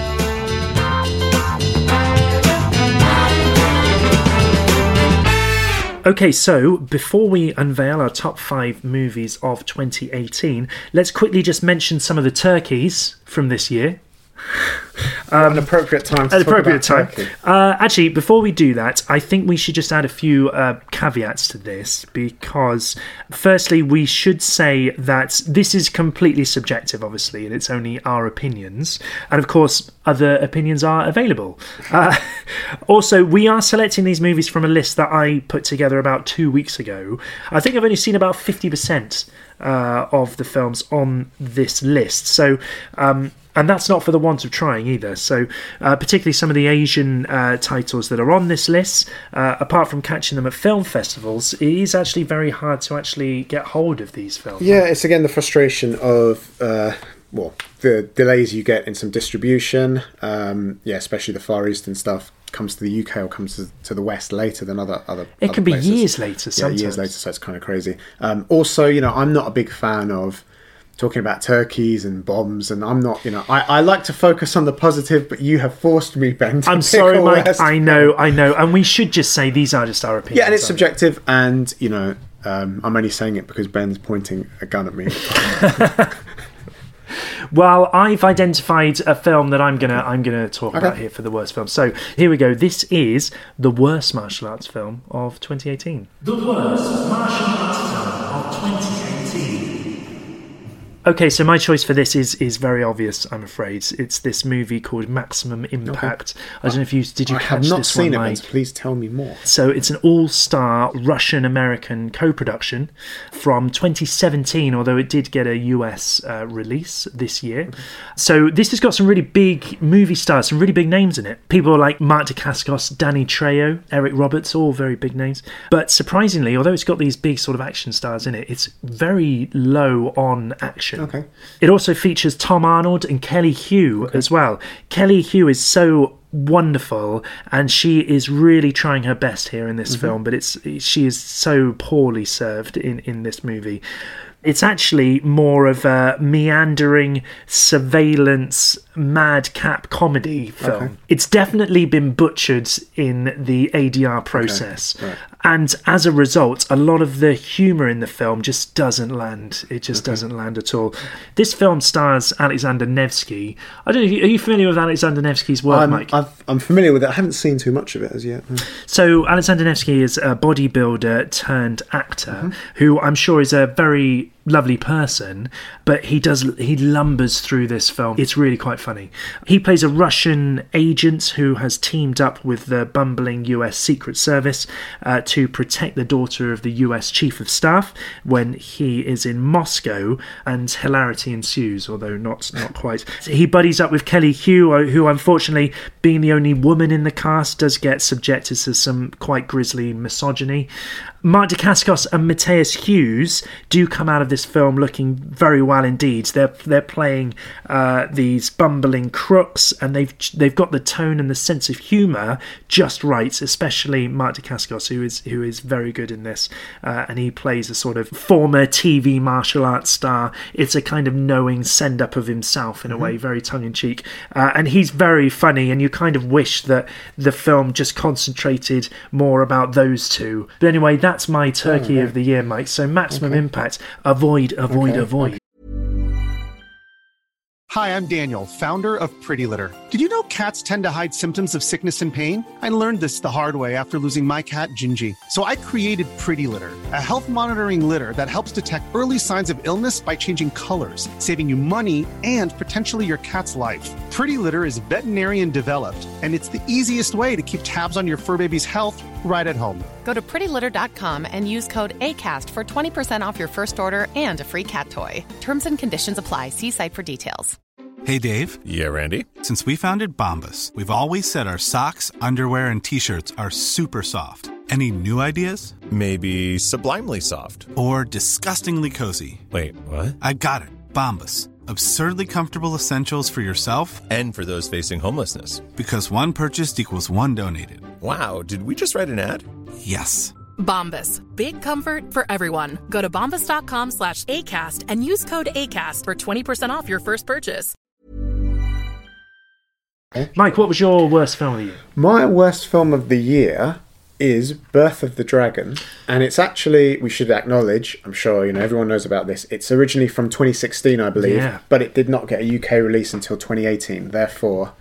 Okay, so before we unveil our top five movies of twenty eighteen, let's quickly just mention some of the turkeys from this year. Um, an appropriate time to an talk appropriate about time. Uh, actually, before we do that, I think we should just add a few uh, caveats to this, because firstly, we should say that this is completely subjective, obviously, and it's only our opinions. And of course, other opinions are available. Uh, also, we are selecting these movies from a list that I put together about two weeks ago. I think I've only seen about fifty percent uh, of the films on this list. So, um, and that's not for the want of trying either. So, uh, particularly some of the Asian uh, titles that are on this list, uh, apart from catching them at film festivals, it is actually very hard to actually get hold of these films. Yeah, it's again the frustration of, uh, well, the delays you get in some distribution. Um, yeah, especially the Far Eastern stuff comes to the U K or comes to, to the West later than other other. It other can be places. years later. Sometimes. Yeah, years later. So it's kind of crazy. Um, also, you know, I'm not a big fan of talking about turkeys and bombs, and I'm not, you know, I, I like to focus on the positive, but you have forced me, Ben, to I'm pick sorry, a Mike, West I know, I know, and we should just say these are just our opinions. Yeah, and it's subjective, and, you know, um, I'm only saying it because Ben's pointing a gun at me. Well, I've identified a film that I'm gonna I'm gonna talk Okay. about here for the worst film. So here we go. This is the worst martial arts film of twenty eighteen. The worst martial arts film of twenty eighteen. Okay, so my choice for this is is very obvious, I'm afraid. It's this movie called Maximum Impact. Okay. I don't know if you did you I catch have not this seen one, it, Mike? Ben, please tell me more. So it's an all-star Russian-American co-production from twenty seventeen, although it did get a U S uh, release this year. Mm-hmm. So this has got some really big movie stars, some really big names in it. People like Mark Dacascos, Danny Trejo, Eric Roberts, all very big names. But surprisingly, although it's got these big sort of action stars in it, it's very low on action. Okay. It also features Tom Arnold and Kelly Hu okay. as well. Kelly Hu is so wonderful, and she is really trying her best here in this mm-hmm. film, but it's she is so poorly served in, in this movie. It's actually more of a meandering surveillance madcap comedy film. Okay. It's definitely been butchered in the A D R process. Okay. Right. And as a result, a lot of the humour in the film just doesn't land. It just okay. doesn't land at all. This film stars Alexander Nevsky. I don't know, are you familiar with Alexander Nevsky's work, I'm, Mike? I've, I'm familiar with it. I haven't seen too much of it as yet. Mm. So Alexander Nevsky is a bodybuilder turned actor mm-hmm. who I'm sure is a very lovely person, but he does he lumbers through this film. It's really quite funny. He plays a Russian agent who has teamed up with the bumbling U S Secret Service uh, to protect the daughter of the U S Chief of Staff when he is in Moscow, and hilarity ensues, although not not quite. He buddies up with Kelly Hu, who unfortunately, being the only woman in the cast, does get subjected to some quite grisly misogyny. Mark Dacascos and Matthias Hughes do come out of this film looking very well indeed. They're they're playing uh, these bumbling crooks, and they've they've got the tone and the sense of humour just right. Especially Mark Dacascos, who is who is very good in this, uh, and he plays a sort of former T V martial arts star. It's a kind of knowing send up of himself in a mm-hmm. way, very tongue in cheek, uh, and he's very funny. And you kind of wish that the film just concentrated more about those two. But anyway, that That's my turkey oh, okay. of the year, Mike. So Maximum okay. Impact. Avoid, avoid, okay. avoid. Okay. Hi, I'm Daniel, founder of Pretty Litter. Did you know cats tend to hide symptoms of sickness and pain? I learned this the hard way after losing my cat, Gingy. So I created Pretty Litter, a health monitoring litter that helps detect early signs of illness by changing colors, saving you money and potentially your cat's life. Pretty Litter is veterinarian developed, and it's the easiest way to keep tabs on your fur baby's health right at home. Go to pretty litter dot com and use code ACAST for twenty percent off your first order and a free cat toy. Terms and conditions apply. See site for details. Hey, Dave. Yeah, Randy. Since we founded Bombas, we've always said our socks, underwear, and T-shirts are super soft. Any new ideas? Maybe sublimely soft. Or disgustingly cozy. Wait, what? I got it. Bombas. Absurdly comfortable essentials for yourself and for those facing homelessness. Because one purchased equals one donated. Wow, did we just write an ad? Yes. Bombas. Big comfort for everyone. Go to bombas dot com slash ACAST and use code ACAST for twenty percent off your first purchase. Mike, what was your worst film of the year? My worst film of the year is Birth of the Dragon, and it's actually, we should acknowledge, I'm sure you know everyone knows about this, it's originally from twenty sixteen, I believe, yeah. but it did not get a U K release until twenty eighteen, therefore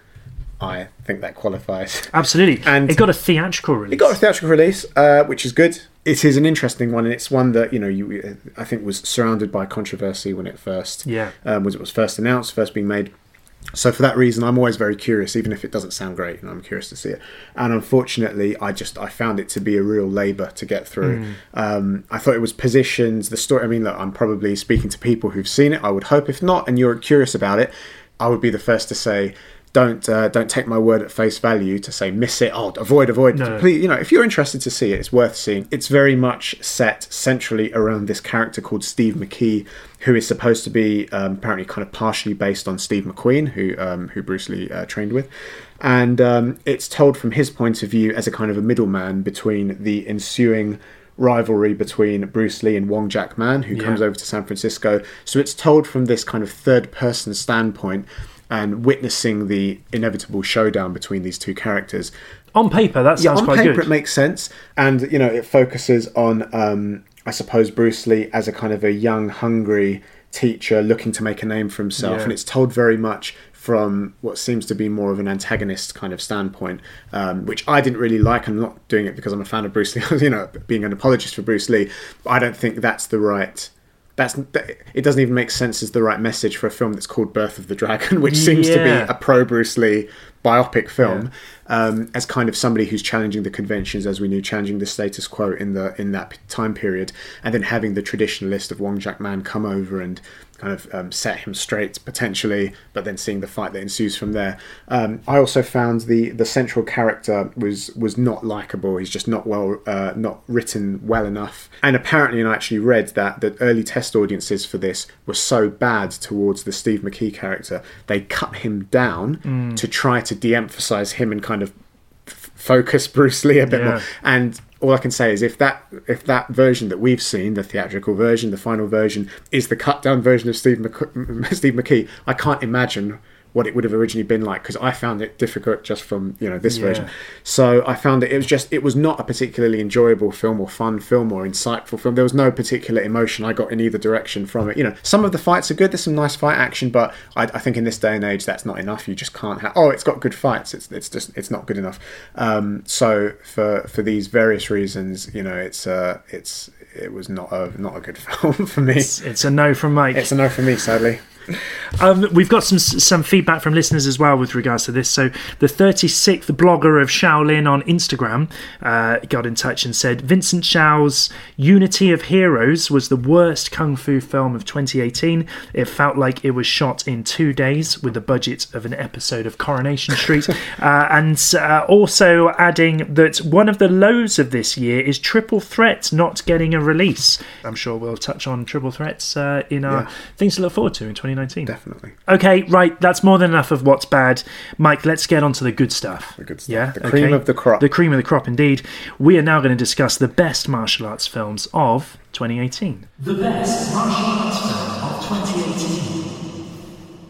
I think that qualifies. Absolutely. And it got a theatrical release. It got a theatrical release, uh, which is good. It is an interesting one, and it's one that, you know, you I think was surrounded by controversy when it first yeah. um, was it was first announced, first being made. So for that reason, I'm always very curious, even if it doesn't sound great, and I'm curious to see it. And unfortunately, I just I found it to be a real labour to get through. Mm. Um, I thought it was positioned, the story. I mean, look, I'm probably speaking to people who've seen it. I would hope, if not, and you're curious about it, I would be the first to say, don't uh, don't take my word at face value to say miss it. Oh, avoid, avoid. No. Please, you know, if you're interested to see it, it's worth seeing. It's very much set centrally around this character called Steve McKee, who is supposed to be um, apparently kind of partially based on Steve McQueen, who um, who Bruce Lee uh, trained with, and um, it's told from his point of view as a kind of a middleman between the ensuing rivalry between Bruce Lee and Wong Jack Man, who yeah. comes over to San Francisco. So it's told from this kind of third person standpoint, and witnessing the inevitable showdown between these two characters. On paper, that sounds yeah, on quite paper good. It makes sense, and you know, it focuses on, um, I suppose, Bruce Lee as a kind of a young, hungry teacher looking to make a name for himself, Yeah. and it's told very much from what seems to be more of an antagonist kind of standpoint, um, which I didn't really like. I'm not doing it because I'm a fan of Bruce Lee, you know, being an apologist for Bruce Lee. But I don't think that's the right. That's it doesn't even make sense as the right message for a film that's called Birth of the Dragon, which seems Yeah. to be a pro Bruce Lee biopic film, yeah. um, as kind of somebody who's challenging the conventions, as we knew, challenging the status quo in the in that time period, and then having the traditionalist of Wong Jack Man come over and kind of um, set him straight potentially, but then seeing the fight that ensues from there. Um, I also found the the central character was was not likable. He's just not well uh, not written well enough. And apparently, and I actually read that the early test audiences for this were so bad towards the Steve McKee character, they cut him down Mm. to try to de-emphasize him and kind of f- focus Bruce Lee a bit Yeah. more. And all I can say is if that if that version that we've seen, the theatrical version, the final version, is the cut down version of Steve, Mc- Steve McKee, I can't imagine what it would have originally been like, because I found it difficult just from, you know, this Yeah. version. So I found that it was just, it was not a particularly enjoyable film or fun film or insightful film. There was no particular emotion I got in either direction from it. You know, some of the fights are good, there's some nice fight action, but I, I think in this day and age that's not enough. You just can't have, oh, it's got good fights. It's it's just, it's not good enough. Um, so for for these various reasons, you know, it's uh, it's it was not a not a good film for me. It's, it's a no from Mike. It's a no from me, sadly. Um, we've got some some feedback from listeners as well with regards to this. So the thirty-sixth blogger of Shaolin on Instagram uh, got in touch and said Vincent Xiao's Unity of Heroes was the worst kung fu film of twenty eighteen. It felt like it was shot in two days with the budget of an episode of Coronation Street. uh, and uh, also adding that one of the lows of this year is Triple Threat not getting a release. I'm sure we'll touch on Triple Threats uh, in our Yeah. things to look forward to in twenty nineteen. Definitely. Okay, right, that's more than enough of what's bad. Mike, let's get on to the good stuff. The good stuff. Yeah? The cream okay. of the crop. The cream of the crop, indeed. We are now going to discuss the best martial arts films of twenty eighteen. The best martial arts film of twenty eighteen.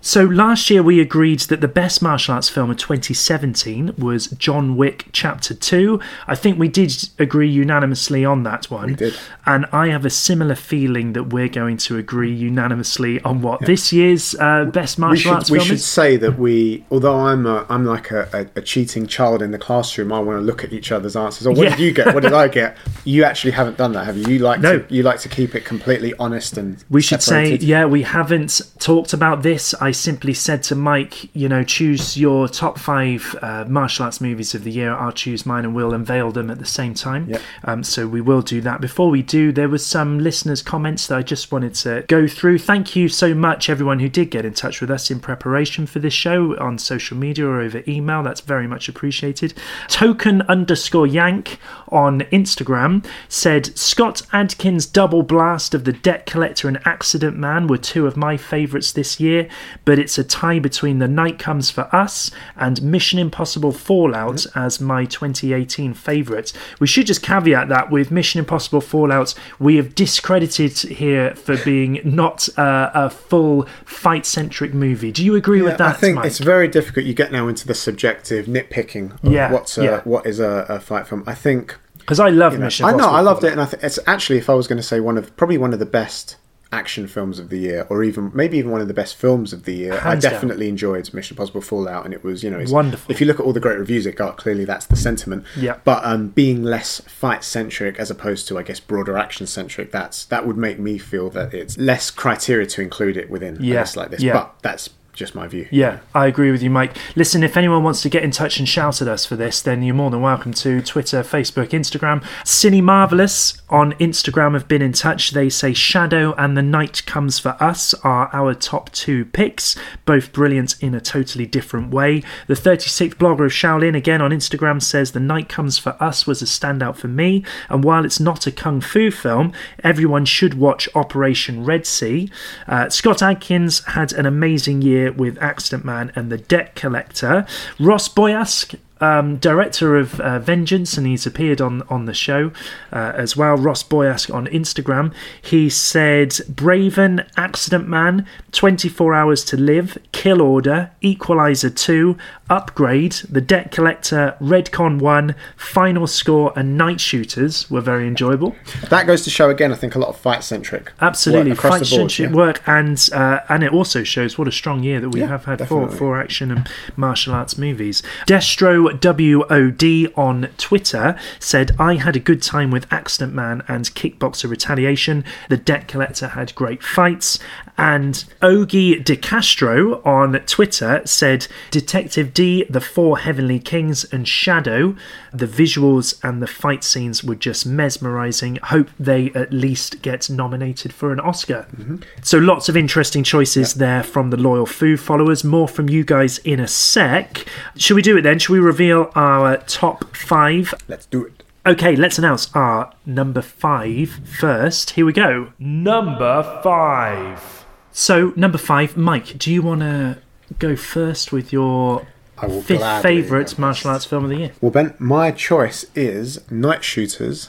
So last year we agreed that the best martial arts film of twenty seventeen was John Wick Chapter two. I think we did agree unanimously on that one. We did. And I have a similar feeling that we're going to agree unanimously on what yeah. this year's uh, best martial we should, arts we film should is. say that we, although I'm a, I'm like a, a, a cheating child in the classroom, I want to look at each other's answers. Or what Yeah. did you get? What did I get? You actually haven't done that, have you? You like No. to, you like to keep it completely honest and We should separated. say, yeah, we haven't talked about this. I simply said to Mike, you know, choose your top five uh, martial arts movies of the year. I'll choose mine and we'll unveil them at the same time. Yep. Um, so we will do that. Before we do, there was some listeners' comments that I just wanted to go through. Thank you so much, everyone who did get in touch with us in preparation for this show on social media or over email. That's very much appreciated. Token underscore Yank on Instagram said, Scott Adkins' double blast of The Debt Collector and Accident Man were two of my favourites this year, but it's a tie between The Night Comes for Us and Mission Impossible Fallout mm-hmm. as my twenty eighteen favourite. We should just caveat that with Mission Impossible Fallout, we have discredited here for being not uh, a full fight-centric movie. Do you agree Yeah, with that, I think Mike? it's very difficult. You get now into the subjective nitpicking of Yeah, what's a, yeah. what is a, a fight film. I think because I love you know, Mission I know Impossible I loved Fallout. it, and I think it's actually, if I was going to say one of probably one of the best action films of the year, or even maybe even one of the best films of the year. Hands I down. definitely enjoyed Mission Impossible Fallout, and it was, you know, it's, Wonderful. If you look at all the great reviews it got, clearly that's the sentiment. Yeah. But um, being less fight centric as opposed to, I guess, broader action centric, that's that would make me feel that it's less criteria to include it within Yeah. a list like this. Yeah. But that's just my view. Yeah, I agree with you, Mike. Listen, if anyone wants to get in touch and shout at us for this, then you're more than welcome to. Twitter, Facebook, Instagram. Cine Marvelous on Instagram have been in touch. They say Shadow and The Night Comes for Us are our top two picks, both brilliant in a totally different way. The thirty-sixth blogger of Shaolin, again on Instagram, says The Night Comes for Us was a standout for me, and while it's not a kung fu film, everyone should watch Operation Red Sea. Uh, Scott Adkins had an amazing year with Accident Man and The Debt Collector. Ross Boyask, um, director of uh, Vengeance, and he's appeared on, on the show uh, as well. Ross Boyask on Instagram. He said Braven, Accident Man, twenty-four hours to Live, Kill Order, Equalizer two, Upgrade, The Debt Collector, Redcon one, Final Score, and Night Shooters were very enjoyable. That goes to show again, I think, a lot of fight centric. Absolutely, across fight the board, centric yeah. work, and uh, and it also shows what a strong year that we Yeah, have had for, definitely. for action and martial arts movies. Destro W O D on Twitter said, I had a good time with Accident Man and Kickboxer Retaliation. The Debt Collector had great fights. And Ogie De Castro on Twitter said, Detective D, The Four Heavenly Kings, and Shadow. The visuals and the fight scenes were just mesmerising. Hope they at least get nominated for an Oscar. Mm-hmm. So lots of interesting choices there from the loyal Foo followers. More from you guys in a sec. Should we do it then? Should we reveal our top five? Let's do it. Okay, let's announce our number five first. Here we go. Number five. So, number five, Mike, do you want to go first with your I will fifth gladly favourite martial arts film of the year? Well, Ben, my choice is Night Shooters.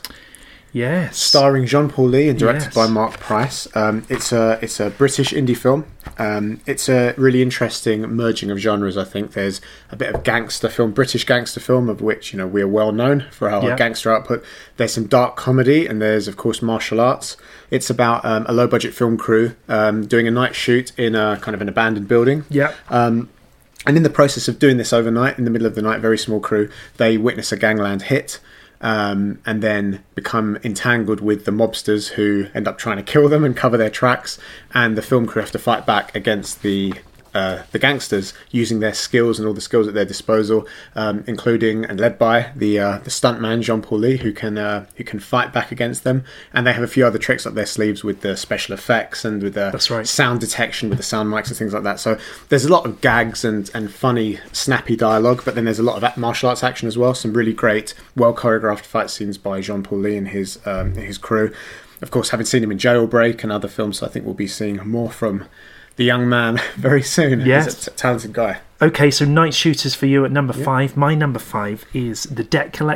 Yes. Starring Jean-Paul Lee and directed Yes. by Mark Price. Um, it's a it's a British indie film. Um, it's a really interesting merging of genres, I think. There's a bit of gangster film, British gangster film, of which, you know, we are well known for our Yeah. gangster output. There's some dark comedy, and there's, of course, martial arts. It's about um, a low-budget film crew um, doing a night shoot in a kind of an abandoned building. Yeah. Um, and in the process of doing this overnight, in the middle of the night, very small crew, they witness a gangland hit. Um, and then become entangled with the mobsters who end up trying to kill them and cover their tracks, and the film crew have to fight back against the uh, the gangsters using their skills and all the skills at their disposal, um, including and led by the uh, the stuntman Jean-Paul Lee, who can uh, who can fight back against them. And they have a few other tricks up their sleeves with the special effects and with the That's right. sound detection with the sound mics and things like that. So there's a lot of gags and, and funny, snappy dialogue, but then there's a lot of martial arts action as well. Some really great, well choreographed fight scenes by Jean-Paul Lee and his um, his crew. Of course, having seen him in Jailbreak and other films, I think we'll be seeing more from the young man very soon. Yes. He's a t- talented guy. Okay, so Night Shooters for you at number five. My number five is The Debt Collector.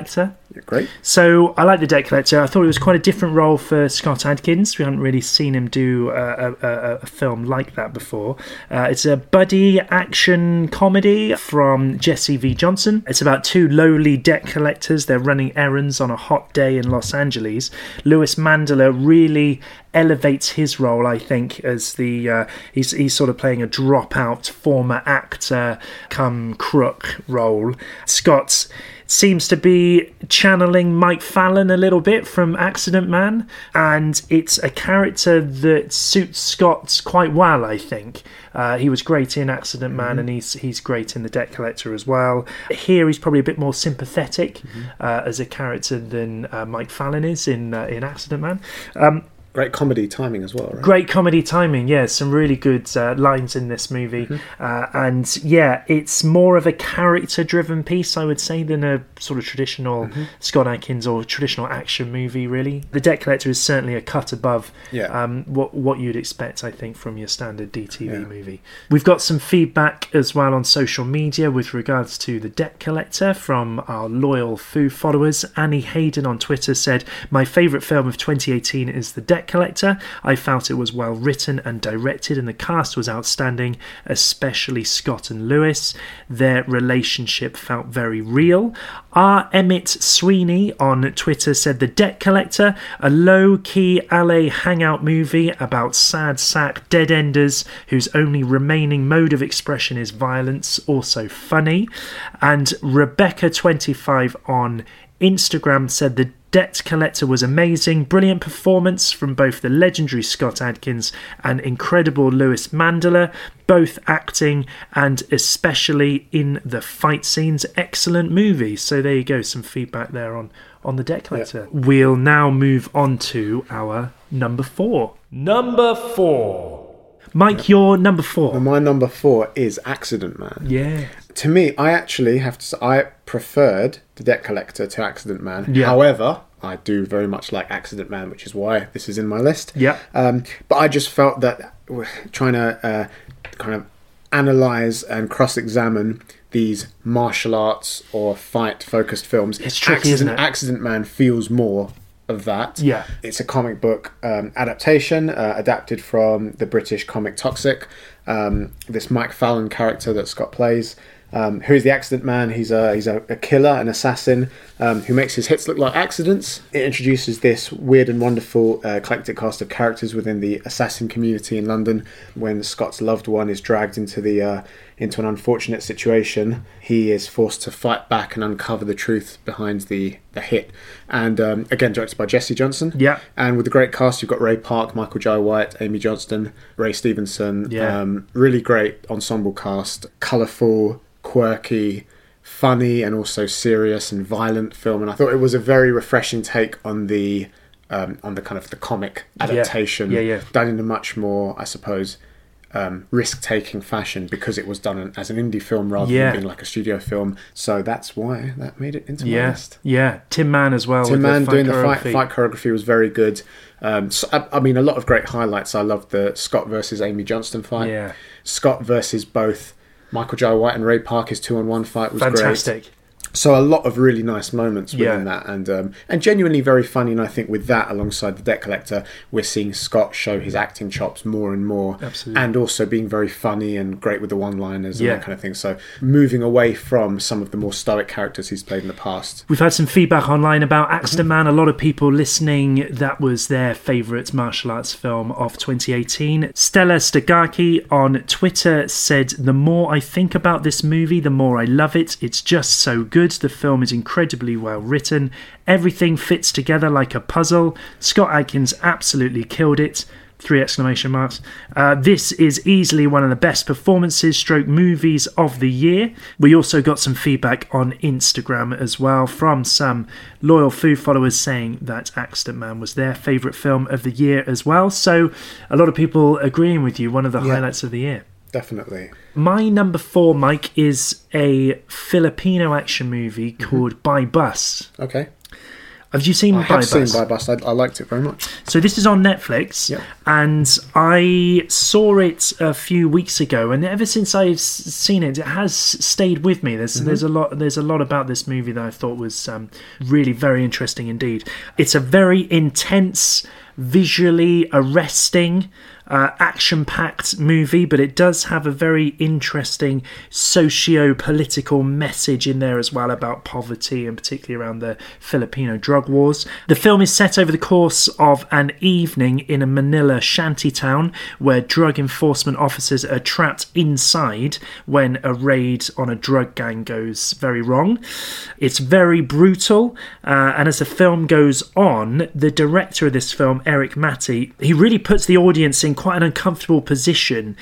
Yeah, great. So I like The Debt Collector. I thought it was quite a different role for Scott Adkins. We haven't really seen him do a, a, a film like that before. Uh, it's a buddy action comedy from Jesse V. Johnson. It's about two lowly debt collectors. They're running errands on a hot day in Los Angeles. Louis Mandela really elevates his role, I think, as the uh, he's he's sort of playing a dropout former actor come crook role. Scott seems to be channeling Mike Fallon a little bit from Accident Man, and it's a character that suits Scott quite well, I think. Uh, he was great in Accident Man, mm-hmm. and he's he's great in The Debt Collector as well. Here he's probably a bit more sympathetic mm-hmm. uh, as a character than uh, Mike Fallon is in uh, in Accident Man. Um, Great comedy timing as well, right? Great comedy timing, yeah. Some really good uh, lines in this movie. Mm-hmm. Uh, and yeah, it's more of a character-driven piece, I would say, than a sort of traditional mm-hmm. Scott Adkins or traditional action movie, really. The Debt Collector is certainly a cut above yeah. um, what, what you'd expect, I think, from your standard D T V yeah. movie. We've got some feedback as well on social media with regards to The Debt Collector from our loyal Foo followers. Annie Hayden on Twitter said, "My favourite film of twenty eighteen is The Debt Collector. I felt it was well written and directed, and the cast was outstanding, especially Scott and Lewis. Their relationship felt very real." R. Emmett Sweeney on Twitter said, "The Debt Collector, a low-key L A hangout movie about sad sack dead-enders whose only remaining mode of expression is violence, also funny." And Rebecca twenty-five on Instagram said, "The Debt Collector was amazing, brilliant performance from both the legendary Scott Adkins and incredible Louis Mandela, both acting and especially in the fight scenes. Excellent movie." So there you go, some feedback there on, on The Debt Collector. Yeah. We'll now move on to our number four. Number four. Mike, yeah. your number four. Well, my number four is Accident Man. Yeah. To me, I actually have to say, I preferred The Debt Collector to Accident Man. Yeah. However, I do very much like Accident Man, which is why this is in my list. Yeah. Um, but I just felt that trying to uh, kind of analyse and cross-examine these martial arts or fight-focused films, it's tricky, Accident, isn't it? Accident Man feels more of that. Yeah. It's a comic book um, adaptation, uh, adapted from the British comic Toxic. Um, this Mike Fallon character that Scott plays. Um, who is the Accident Man? He's a he's a, a killer, an assassin, um, who makes his hits look like accidents. It introduces this weird and wonderful uh, eclectic cast of characters within the assassin community in London. When Scott's loved one is dragged into the uh, into an unfortunate situation, he is forced to fight back and uncover the truth behind the, the hit. And um, again, directed by Jesse Johnson. Yeah. And with the great cast, you've got Ray Park, Michael Jai White, Amy Johnston, Ray Stevenson. Yeah. Um, really great ensemble cast, colourful, quirky, funny, and also serious and violent film. And I thought it was a very refreshing take on the um, on the kind of the comic adaptation, yeah, yeah, yeah. done in a much more, I suppose, um, risk-taking fashion, because it was done as an indie film rather yeah. than being like a studio film. So that's why that made it into my yeah. list. Yeah, Tim Mann as well. Tim with Mann the fight doing the choreography. fight, fight choreography was very good. Um, so, I, I mean, a lot of great highlights. I loved the Scott versus Amy Johnston fight. Yeah. Scott versus both Michael Jai White and Ray Parker's two-on-one fight was fantastic. Great. So a lot of really nice moments within Yeah. that, and um, and genuinely very funny. And I think with that, alongside The Debt Collector, we're seeing Scott show his acting chops more and more. Absolutely. And also being very funny and great with the one-liners and Yeah. that kind of thing. So moving away from some of the more stoic characters he's played in the past. We've had some feedback online about Accident Man. A lot of people listening, that was their favourite martial arts film of twenty eighteen. Stella Stagaki on Twitter said, "The more I think about this movie, the more I love it. It's just so good. The film is incredibly well written. Everything fits together like a puzzle. Scott Adkins absolutely killed it." Three exclamation marks. Uh, this is easily one of the best performances stroke movies of the year. We also got some feedback on Instagram as well from some loyal Foo followers saying that Accident Man was their favourite film of the year as well. So a lot of people agreeing with you, one of the Yeah. highlights of the year. Definitely. My number four, Mike, is a Filipino action movie called By Bus. Okay. Have you seen I Buy have Bust? seen Buy Bust. I, I liked it very much. So this is on Netflix, Yep. and I saw it a few weeks ago, and ever since I've s- seen it, it has stayed with me. There's Mhm. there's a lot there's a lot about this movie that I thought was um, really very interesting indeed. It's a very intense, visually arresting, uh, action-packed movie, but it does have a very interesting socio-political message in there as well about poverty, and particularly around the Filipino drug wars. The film is set over the course of an evening in a Manila shantytown where drug enforcement officers are trapped inside when a raid on a drug gang goes very wrong. It's very brutal, uh, and as the film goes on, the director of this film, Eric Matty, he really puts the audience in quite an uncomfortable position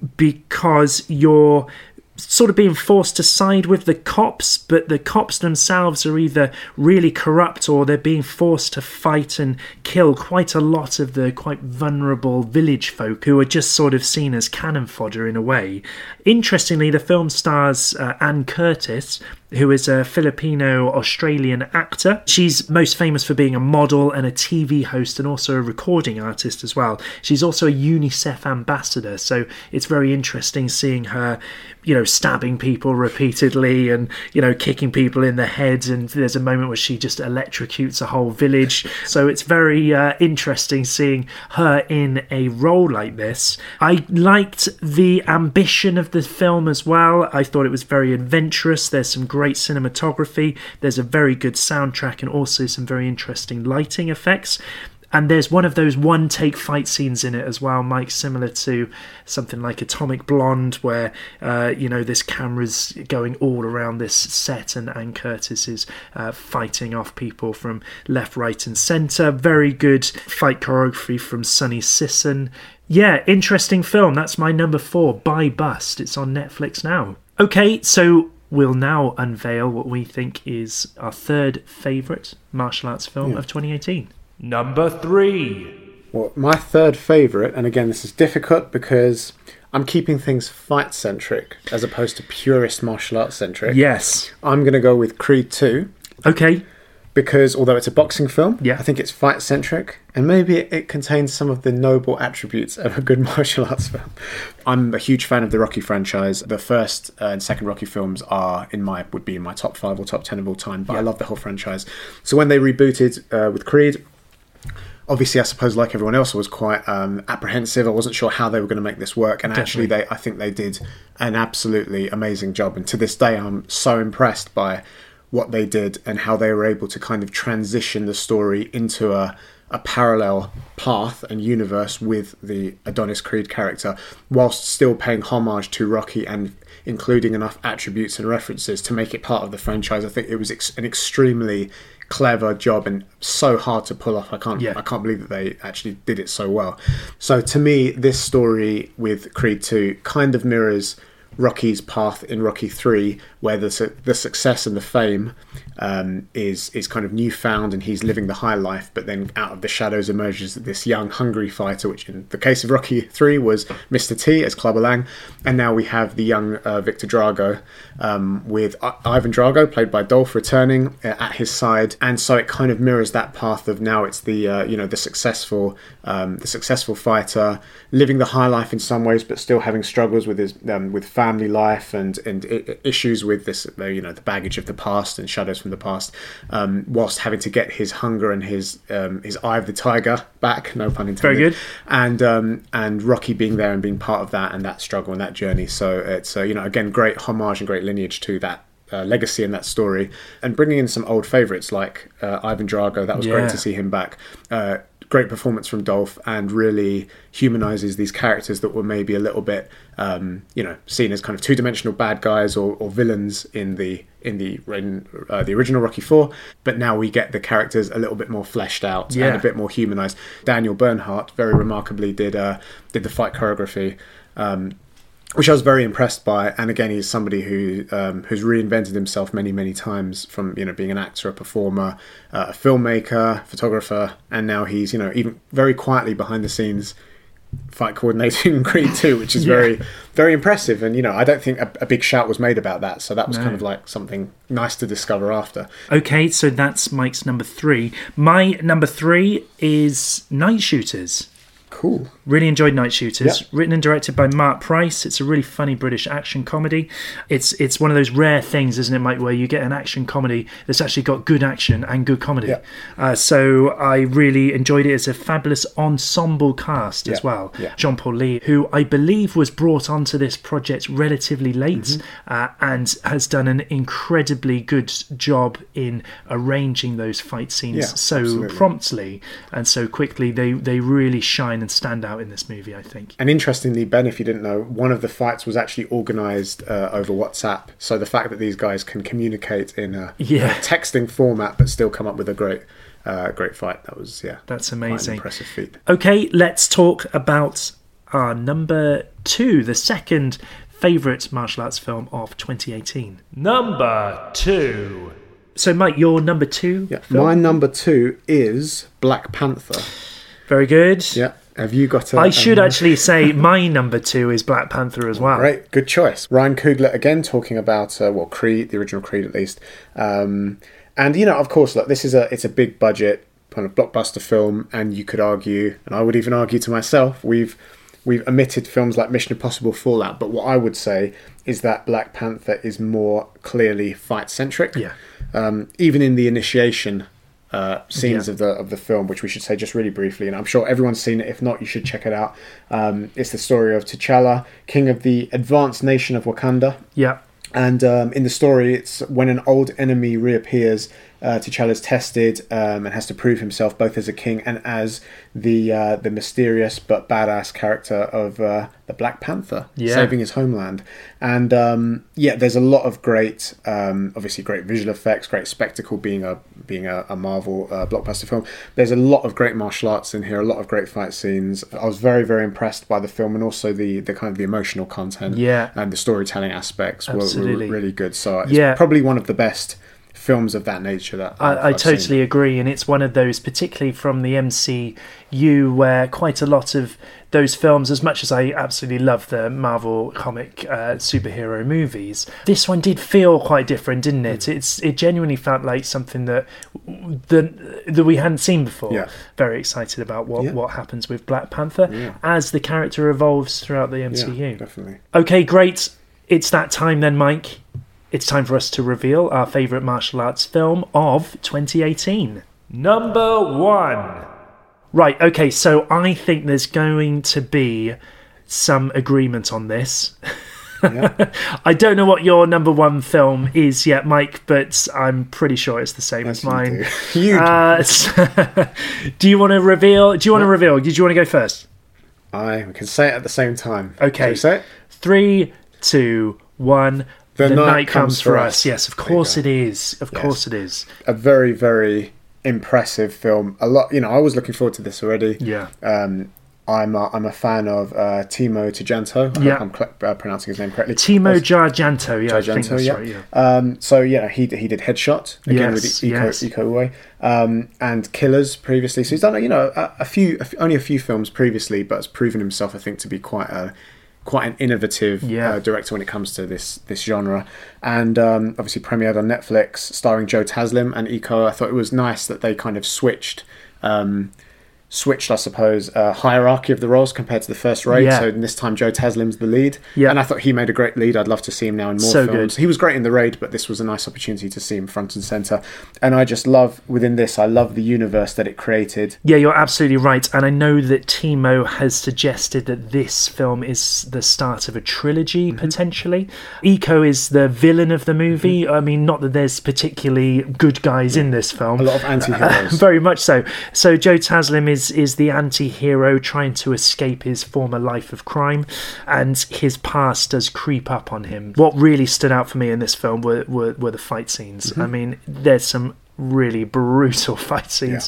because you're sort of being forced to side with the cops, but the cops themselves are either really corrupt or they're being forced to fight and kill quite a lot of the quite vulnerable village folk who are just sort of seen as cannon fodder in a way. Interestingly, the film stars uh, Anne Curtis, who is a Filipino-Australian actor. She's most famous for being a model and a T V host and also a recording artist as well. She's also a UNICEF ambassador, so it's very interesting seeing her, you know, stabbing people repeatedly and, you know, kicking people in the head, and there's a moment where she just electrocutes a whole village. So it's very uh, interesting seeing her in a role like this. I liked the ambition of the film as well. I thought it was very adventurous. There's some great cinematography, there's a very good soundtrack, and also some very interesting lighting effects. And there's one of those one-take fight scenes in it as well, Mike, similar to something like Atomic Blonde, where, uh, you know, this camera's going all around this set and Anne Curtis is uh, fighting off people from left, right and centre. Very good fight choreography from Sonny Sisson. Yeah, interesting film. That's my number four, Buy Bust. It's on Netflix now. Okay, so we'll now unveil what we think is our third favourite martial arts film Yeah. of twenty eighteen. Number three. Well, my third favourite, and again, this is difficult because I'm keeping things fight-centric as opposed to purist martial arts-centric. Yes. I'm going to go with Creed two. Okay. Because although it's a boxing film, yeah. I think it's fight-centric, and maybe it, it contains some of the noble attributes of a good martial arts film. I'm a huge fan of the Rocky franchise. The first uh, and second Rocky films are in my would be in my top five or top ten of all time, but yeah. I love the whole franchise. So when they rebooted uh, with Creed, obviously, I suppose, like everyone else, I was quite um, apprehensive. I wasn't sure how they were going to make this work, and Definitely. actually, they I think they did an absolutely amazing job. And to this day, I'm so impressed by what they did and how they were able to kind of transition the story into a, a parallel path and universe with the Adonis Creed character, whilst still paying homage to Rocky and including enough attributes and references to make it part of the franchise. I think it was ex- an extremely clever job and so hard to pull off. I can't yeah. I can't believe that they actually did it so well. So to me, this story with Creed two kind of mirrors Rocky's path in Rocky three, where the su- the success and the fame um, is is kind of newfound, and he's living the high life. But then out of the shadows emerges this young, hungry fighter, which in the case of Rocky three was Mister T as Clubber Lang, and now we have the young uh, Victor Drago um, with I- Ivan Drago, played by Dolph, returning uh, at his side, and so it kind of mirrors that path of now it's the uh, you know the successful um, the successful fighter living the high life in some ways, but still having struggles with his um, with family. family life and and issues with this, you know, the baggage of the past and shadows from the past, um, whilst having to get his hunger and his um, his eye of the tiger back, no pun intended. Very good. And um, and Rocky being there and being part of that and that struggle and that journey. So it's uh, you know, again, great homage and great lineage to that Uh, legacy in that story, and bringing in some old favourites like uh, Ivan Drago. That was yeah. great to see him back. Uh, great performance from Dolph, and really humanises these characters that were maybe a little bit, um, you know, seen as kind of two-dimensional bad guys or, or villains in the in the in, uh, the original Rocky four. But now we get the characters a little bit more fleshed out yeah. and a bit more humanised. Daniel Bernhardt very remarkably did uh, did the fight choreography. Um, which I was very impressed by, and again, he's somebody who um, who's reinvented himself many, many times, from, you know, being an actor, a performer, uh, a filmmaker, photographer, and now he's, you know, even very quietly behind the scenes, fight coordinating in Creed two, which is Yeah. very, very impressive. And, you know, I don't think a, a big shout was made about that. So that was No. kind of like something nice to discover after. Okay, so that's Mike's number three. My number three is Night Shooters. Cool. Really enjoyed Night Shooters. Yep. Written and directed by Mark Price. It's a really funny British action comedy. It's it's one of those rare things, isn't it, Mike, where you get an action comedy that's actually got good action and good comedy. Yep. Uh, so I really enjoyed it. It's a fabulous ensemble cast as Yep. well. Yep. Jean-Paul Lee, who I believe was brought onto this project relatively late Mm-hmm. uh, and has done an incredibly good job in arranging those fight scenes Yeah, so absolutely. promptly and so quickly. They, they really shine and stand out in this movie, I think. And interestingly, Ben, if you didn't know, one of the fights was actually organised uh, over WhatsApp. So the fact that these guys can communicate in a, Yeah. a texting format but still come up with a great, uh, great fight, that was yeah, That's quite an amazing. impressive feat. Okay, let's talk about our number two, the second favourite martial arts film of twenty eighteen. Number two. So, Mike, your number two? Yeah, film? my number two is Black Panther. Very good. Yeah, have you got? A, I should a- actually say my number two is Black Panther as well. Great, good choice. Ryan Coogler again talking about uh, well, Creed, the original Creed at least, um, and you know, of course, look, this is a it's a big budget kind of blockbuster film, and you could argue, and I would even argue to myself, we've we've omitted films like Mission Impossible, Fallout, but what I would say is that Black Panther is more clearly fight centric. Yeah. Um, even in the initiation uh, scenes Yeah. of the of the film, which we should say just really briefly, and I'm sure everyone's seen it. If not, you should check it out. Um, it's the story of T'Challa, king of the advanced nation of Wakanda. Yeah. And um, in the story, it's when an old enemy reappears, uh, T'Challa's tested um, and has to prove himself both as a king and as the uh, the mysterious but badass character of uh, the Black Panther, Yeah. saving his homeland. And um, yeah, there's a lot of great, um, obviously great visual effects, great spectacle being a being a, a Marvel uh, blockbuster film. There's a lot of great martial arts in here, a lot of great fight scenes. I was very, very impressed by the film and also the, the kind of the emotional content Yeah. and the storytelling aspects were, were Absolutely. really good. So it's Yeah. probably one of the best films of that nature that I've, I, I I've totally seen. agree, and it's one of those, particularly from the M C U, where quite a lot of those films, as much as I absolutely love the Marvel comic uh, superhero movies, this one did feel quite different, didn't it? Mm. It's it genuinely felt like something that that, that we hadn't seen before. Yeah. Very excited about what, Yeah. what happens with Black Panther Yeah. as the character evolves throughout the M C U. Yeah, definitely. Okay, great. It's that time then, Mike. It's time for us to reveal our favourite martial arts film of twenty eighteen. Number one. Right, okay, so I think there's going to be some agreement on this. I don't know what your number one film is yet, Mike, but I'm pretty sure it's the same as mine. do. You do. Uh, do you want to reveal? Do you want to reveal? Did you want to go first? I we can say it at the same time. Okay. Shall we say it? Three, two, one. The The, night night, comes comes, for for us. us. Yes, of There you course go. it is. Of Yes. course it is. A very, very impressive film. A lot, you know, I was looking forward to this already. Yeah. Um, I'm a, I'm a fan of uh, Timo Tjahjanto. I Yeah. hope I'm cl- uh, pronouncing his name correctly. Timo That's- Tjahjanto, yeah, I think Tjahjanto, that's yeah. right, yeah. Um, so yeah, he he did Headshot again with Yes, Iko, yes. Iko Uwais, um, and Killers previously. So he's done you know a, a few a f- only a few films previously, but has proven himself I think to be quite a quite an innovative Yeah. uh, director when it comes to this this genre. And um, obviously premiered on Netflix, starring Joe Taslim and Iko. I thought it was nice that they kind of switched. Um, switched, I suppose, uh, hierarchy of the roles compared to the first Raid. Yeah. So this time Joe Taslim's the lead. Yeah. And I thought he made a great lead. I'd love to see him now in more So films. good. He was great in the Raid, but this was a nice opportunity to see him front and centre. And I just love, within this, I love the universe that it created. Yeah, you're absolutely right. And I know that Timo has suggested that this film is the start of a trilogy, Mm-hmm. potentially. Iko is the villain of the movie. Mm-hmm. I mean, not that there's particularly good guys in this film. A lot of anti-heroes. Very much so. So Joe Taslim is, is the anti-hero trying to escape his former life of crime, and his past does creep up on him. What really stood out for me in this film were, were, were the fight scenes. Mm-hmm. I mean, there's some really brutal fight scenes.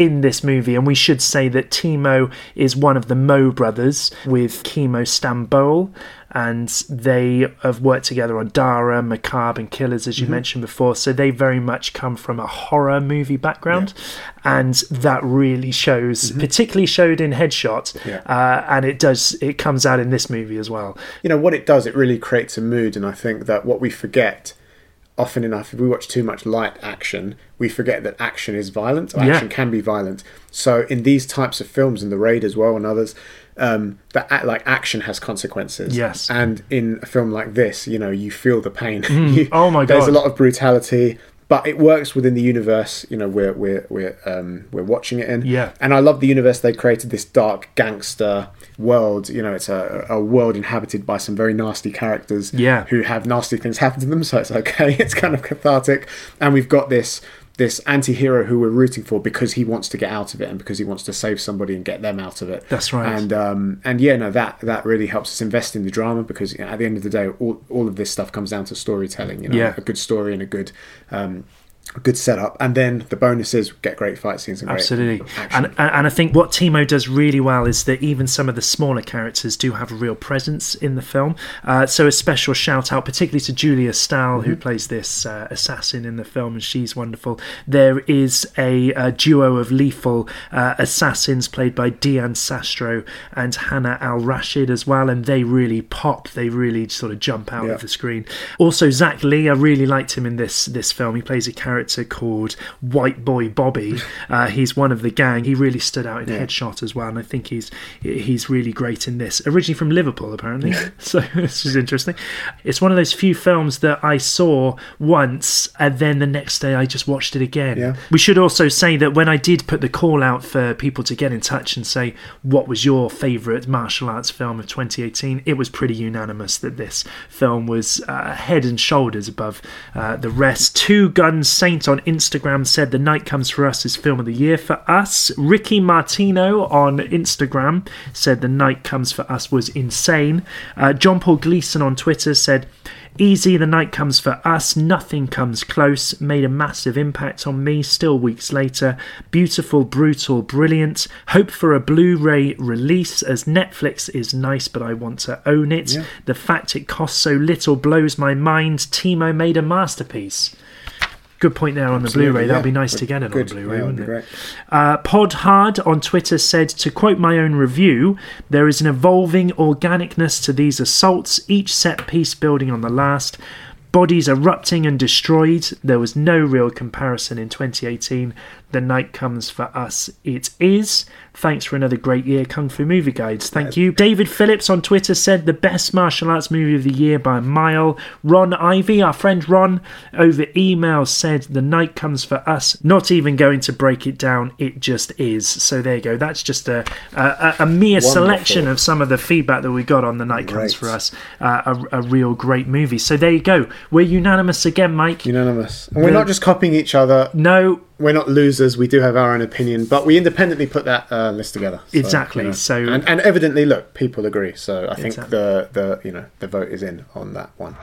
in this movie. And we should say that Timo is one of the Mo brothers with Kimo Stambol, and they have worked together on Dara, Macabre and Killers, as you mm-hmm. mentioned before. So they very much come from a horror movie background, yeah. and that really shows, mm-hmm. particularly showed in Headshot, yeah. uh, and it does. It comes out in this movie as well. You know what it does? It really creates a mood, and I think that what we forget often enough, if we watch too much light action, we forget that action is violent, or Yeah. action can be violent. So in these types of films, in The Raid as well and others, um, that a- like action has consequences. Yes. And in a film like this, you know, you feel the pain. Mm. You- Oh my There's God. a lot of brutality, but it works within the universe. You know, we're we're we're um, we're watching it in. Yeah. And I love the universe they created. This dark gangster world. You know, it's a, a world inhabited by some very nasty characters. Yeah. Who have nasty things happen to them. So it's okay. It's kind of cathartic. And we've got this this anti-hero who we're rooting for because he wants to get out of it and because he wants to save somebody and get them out of it. That's right. And um, and yeah, no, that that really helps us invest in the drama, because, you know, at the end of the day, all all of this stuff comes down to storytelling. You know, Yeah. a good story and a good um, a good setup, and then the bonuses get great fight scenes and great Absolutely. action. And, and and I think what Timo does really well is that even some of the smaller characters do have a real presence in the film. Uh, so a special shout out, particularly to Julia Stahl, Mm-hmm. who plays this uh, assassin in the film, and she's wonderful. There is a, a duo of lethal uh, assassins played by Dian Sastro and Hannah Al Rashid as well, and they really pop. They really sort of jump out Yeah. of the screen. Also, Zach Lee, I really liked him in this this film. He plays a character called White Boy Bobby. Uh, he's one of the gang. He really stood out in Yeah. Headshot as well, and I think he's he's really great in this. Originally from Liverpool, apparently. So this is interesting. It's one of those few films that I saw once, and then the next day I just watched it again. Yeah. We should also say that when I did put the call out for people to get in touch and say what was your favourite martial arts film of twenty eighteen, it was pretty unanimous that this film was uh, head and shoulders above uh, the rest. Two Guns Saint on Instagram said The Night Comes for Us is film of the year for us. Ricky Martino on Instagram said The Night Comes for Us was insane. Uh, John Paul Gleason on Twitter said Easy, The Night Comes for Us, nothing comes close, made a massive impact on me still weeks later. Beautiful, brutal, brilliant. Hope for a Blu-ray release, as Netflix is nice but I want to own it. Yeah. The fact it costs so little blows my mind. Timo made a masterpiece. Good point there on Absolutely, the Blu-ray. That'd yeah. be nice to get it Good. on Blu-ray, Yeah, wouldn't that'd it? be great. Uh, Pod Hard on Twitter said, to quote my own review, there is an evolving organicness to these assaults, each set piece building on the last. Bodies erupting and destroyed. There was no real comparison in twenty eighteen. The Night Comes for Us. It is. Thanks for another great year, Kung Fu Movie Guides. Thank you. David Phillips on Twitter said the best martial arts movie of the year by a mile. Ron Ivy, our friend Ron, over email said The Night Comes for Us. Not even going to break it down. It just is. So there you go. That's just a a, a mere Wonderful. selection of some of the feedback that we got on The Night Comes Great. for Us. Uh, a, a real great movie. So there you go. We're unanimous again, Mike. Unanimous. And we're The- not just copying each other. No. We're not losers. We do have our own opinion, but we independently put that uh, list together. So, Exactly. you know. So- and, and evidently, look, people agree. So I think Exactly. the the you know the vote is in on that one.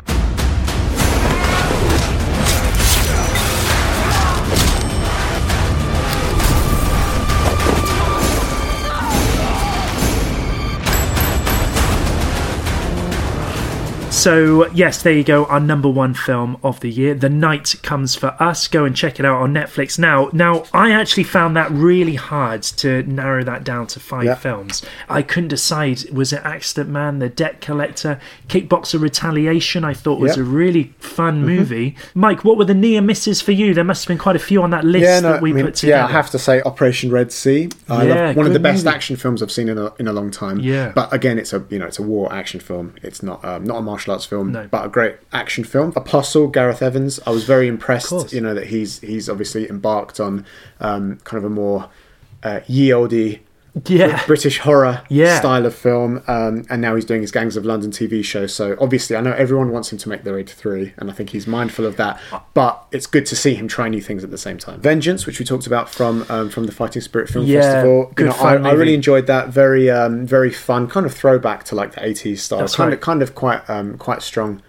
So, yes, there you go, our number one film of the year, The Night Comes for Us. Go and check it out on Netflix now. Now, I actually found that really hard to narrow that down to five Yeah. films. I couldn't decide, was it Accident Man, The Debt Collector, Kickboxer Retaliation, I thought was Yeah. a really fun Mm-hmm. movie. Mike, what were the near misses for you? There must have been quite a few on that list Yeah, no, that we I mean, put together. yeah, I have to say, Operation Red Sea. I Yeah, love, one of the good best movie. action films I've seen in a in a long time. Yeah. But again, it's a you know it's a war action film. It's not um, not a martial arts film, No. but a great action film. Apostle, Gareth Evans. I was very impressed. course. You know that he's he's obviously embarked on um, kind of a more uh, ye olde Yeah. British horror Yeah. style of film, um, and now he's doing his Gangs of London T V show. So obviously, I know everyone wants him to make The Raid three, and I think he's mindful of that. But it's good to see him try new things at the same time. Vengeance, which we talked about from um, from the Fighting Spirit Film Yeah, Festival, good you know, fun I, I movie. really enjoyed that. Very um, very fun, kind of throwback to like the eighties style. That's kind right. of kind of quite um, quite strong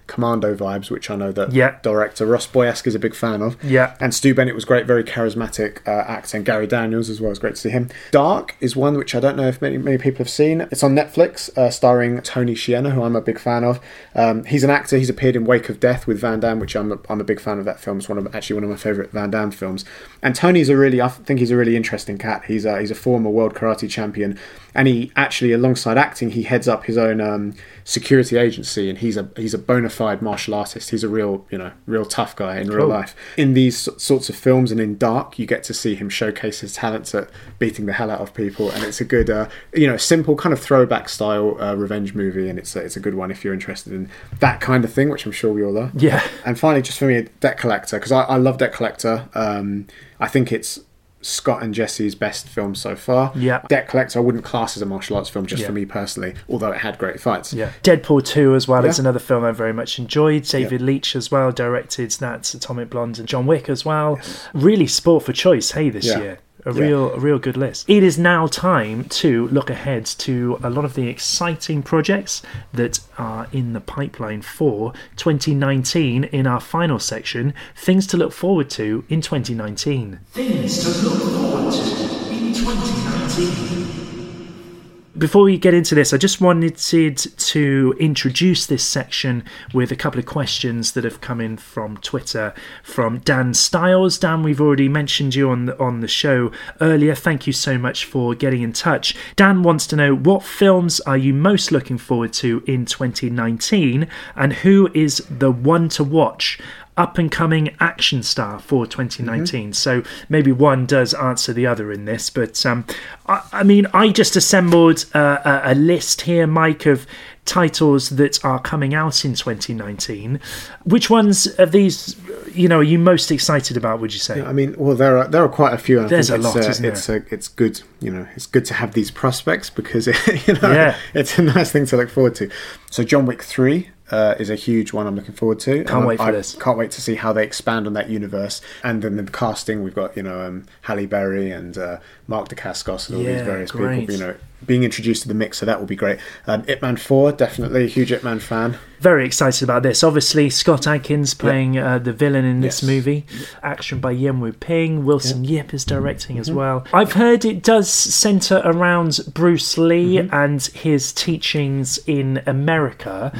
Commando vibes, which I know that Yeah. director Ross Boyask is a big fan of. Yeah. And Stu Bennett was great, very charismatic uh, actor, and Gary Daniels as well. It's great to see him. Dark is one which I don't know if many many people have seen. It's on Netflix, uh, starring Tony Sienna, who I'm a big fan of. Um, he's an actor. He's appeared in Wake of Death with Van Damme, which I'm a, I'm a big fan of that film. It's one of actually one of my favourite Van Damme films. And Tony's a really, I think he's a really interesting cat. He's a, he's a former world karate champion, and he actually, alongside acting, he heads up his own um, security agency, and he's a he's a bona fide martial artist. He's a real, you know, real tough guy in real Cool. life. In these sorts of films and in Dark, you get to see him showcase his talents at beating the hell out of people, and it's a good, uh, you know, simple kind of throwback style uh, revenge movie, and it's a, it's a good one if you're interested in that kind of thing, which I'm sure we all are. Yeah. And finally, just for me, Debt Collector, because I, I love Debt Collector. Um, I think it's Scott and Jesse's best film so far. Yeah. Debt Collector I wouldn't class as a martial arts film just Yeah. for me personally, although it had great fights. Yeah. Deadpool two as well Yeah. is another film I very much enjoyed. David Leitch as well directed that's Atomic Blonde, and John Wick as well. Really sport for choice, hey, this Yeah. year. A Yeah. real, a real good list. It is now time to look ahead to a lot of the exciting projects that are in the pipeline for twenty nineteen in our final section, things to look forward to in twenty nineteen. Things to look forward to in twenty nineteen. Before we get into this, I just wanted to introduce this section with a couple of questions that have come in from Twitter from Dan Stiles. Dan, we've already mentioned you on the, on the show earlier. Thank you so much for getting in touch. Dan wants to know, what films are you most looking forward to in twenty nineteen, and who is the one to watch up-and-coming action star for twenty nineteen? Mm-hmm. So maybe one does answer the other in this, but um, I, I mean, I just assembled uh, a, a list here, Mike, of titles that are coming out in twenty nineteen. Which ones of these, you know, are you most excited about, would you say? Yeah, I mean, well, there are there are quite a few. And I There's think a it's, lot, uh, isn't it's there? A, it's good, you know, it's good to have these prospects because you know, Yeah. it's a nice thing to look forward to. So John Wick three. Uh, is a huge one I'm looking forward to. Can't And wait for I, this. Can't wait to see how they expand on that universe. And then the casting, we've got, you know, um, Halle Berry and uh, Mark Dacascos and all Yeah, these various great. people, you know, being introduced to the mix, so that will be great. Um, Ip Man four, definitely a huge Ip Man fan. Very excited about this. Obviously, Scott Adkins playing uh, the villain in this Yes. movie. Action by Yen Wu Ping. Wilson Yip is directing as Mhm. well. I've heard it does centre around Bruce Lee Mm-hmm. and his teachings in America.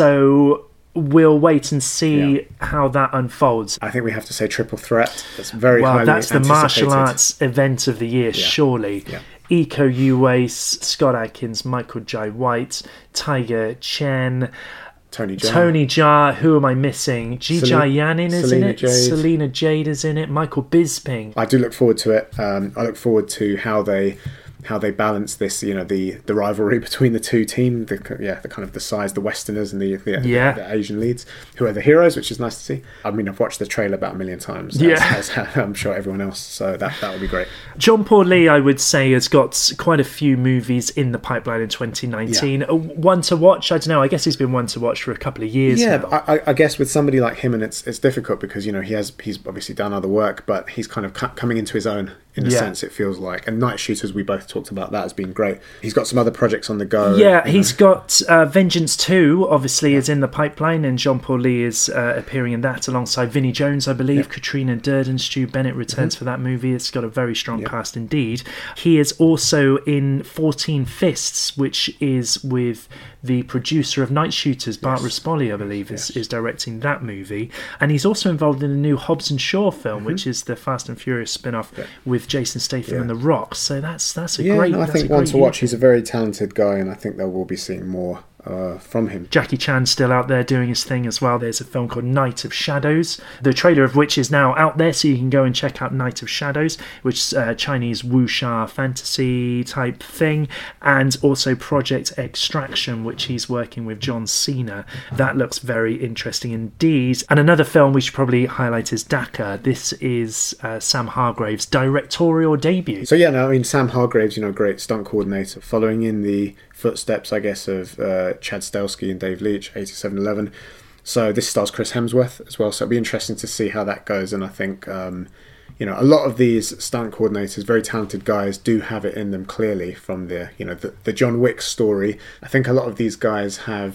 So we'll wait and see how that unfolds. I think we have to say Triple Threat. That's very well, highly that's the martial anticipated. arts event of the year, surely. Yeah. Iko Uwais, Scott Adkins, Michael Jai White, Tiger Chen, Tony Jaa. Tony Jaa. Who am I missing? Ji Sel- Yanin is Selena in it. Jade. Selena Jade is in it. Michael Bisping. I do look forward to it. Um, I look forward to how they how they balance this, you know, the, the rivalry between the two teams, the yeah, the kind of the size, the Westerners and the the, Yeah. the Asian leads, who are the heroes, which is nice to see. I mean, I've watched the trailer about a million times, as, Yeah. as, I'm sure everyone else, so that that will be great. John Paul Lee, I would say, has got quite a few movies in the pipeline in twenty nineteen. Uh, One to watch, I don't know, I guess he's been one to watch for a couple of years Yeah, now. but I, I guess with somebody like him, and it's it's difficult because you know he has he's obviously done other work, but he's kind of cu- coming into his own in a Yeah. sense. It feels like, and Night Shooters, we both talked about that, has been great. He's got some other projects on the go. Yeah, you he's know. got uh, Vengeance two, obviously, is in the pipeline, and Jean Paul Lee is uh, appearing in that alongside Vinnie Jones, I believe. Katrina Durden, Stu Bennett returns Mm-hmm. for that movie. It's got a very strong cast indeed. He is also in fourteen Fists, which is with the producer of Night Shooters, Bart Rispoli, I believe, is, is directing that movie. And he's also involved in a new Hobbs and Shaw film, which is the Fast and Furious spin-off with Jason Statham Yeah. and The Rock. So that's that's a Yeah, great no, I that's a think one great to watch. year. He's a very talented guy, and I think that we'll be seeing more uh, from him. Jackie Chan's still out there doing his thing as well. There's a film called Night of Shadows, the trailer of which is now out there, so you can go and check out Night of Shadows, which is a Chinese wuxia fantasy type thing, and also Project Extraction, which he's working with John Cena. That looks very interesting indeed. And another film we should probably highlight is Dakar. This is uh, Sam Hargrave's directorial debut. So yeah, no, I mean Sam Hargraves, you know, great stunt coordinator, following in the footsteps, I guess, of uh, Chad Stahelski and Dave Leitch, eighty-seven eleven. So this stars Chris Hemsworth as well. So it'll be interesting to see how that goes. And I think, um, you know, a lot of these stunt coordinators, very talented guys, do have it in them clearly from the, you know, the, the John Wick story. I think a lot of these guys have,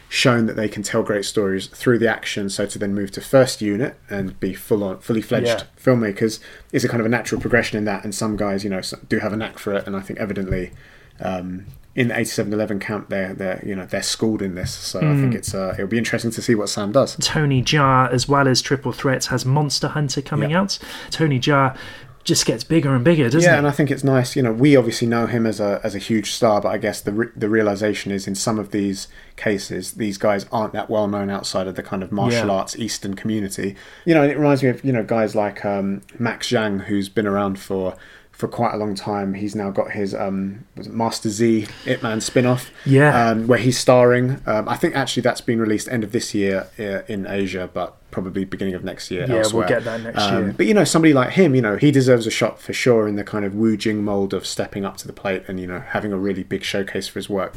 shown that they can tell great stories through the action. So to then move to first unit and be full on, fully fledged Yeah. filmmakers is a kind of a natural progression in that. And some guys, you know, do have a knack for it. And I think evidently, um, in the eighty-seven eleven camp, they're they're you know they're schooled in this. So I think Mm. it's uh, it'll be interesting to see what Sam does. Tony Jaa, as well as Triple Threat, has Monster Hunter coming Yeah. out. Tony Jaa just gets bigger and bigger, doesn't yeah, it? and I think it's nice. You know, we obviously know him as a as a huge star, but I guess the re- the realization is in some of these cases, these guys aren't that well known outside of the kind of martial Yeah. arts Eastern community. You know, and it reminds me of you know guys like um, Max Zhang, who's been around for. for quite a long time. He's now got his um, was it Master Z Ip Man spin-off, Yeah. um, where he's starring. Um, I think actually that's been released end of this year uh, in Asia, but probably beginning of next year Yeah, we'll elsewhere. get that next Um, year. But you know, somebody like him, you know, he deserves a shot for sure in the kind of Wu Jing mold of stepping up to the plate and you know having a really big showcase for his work.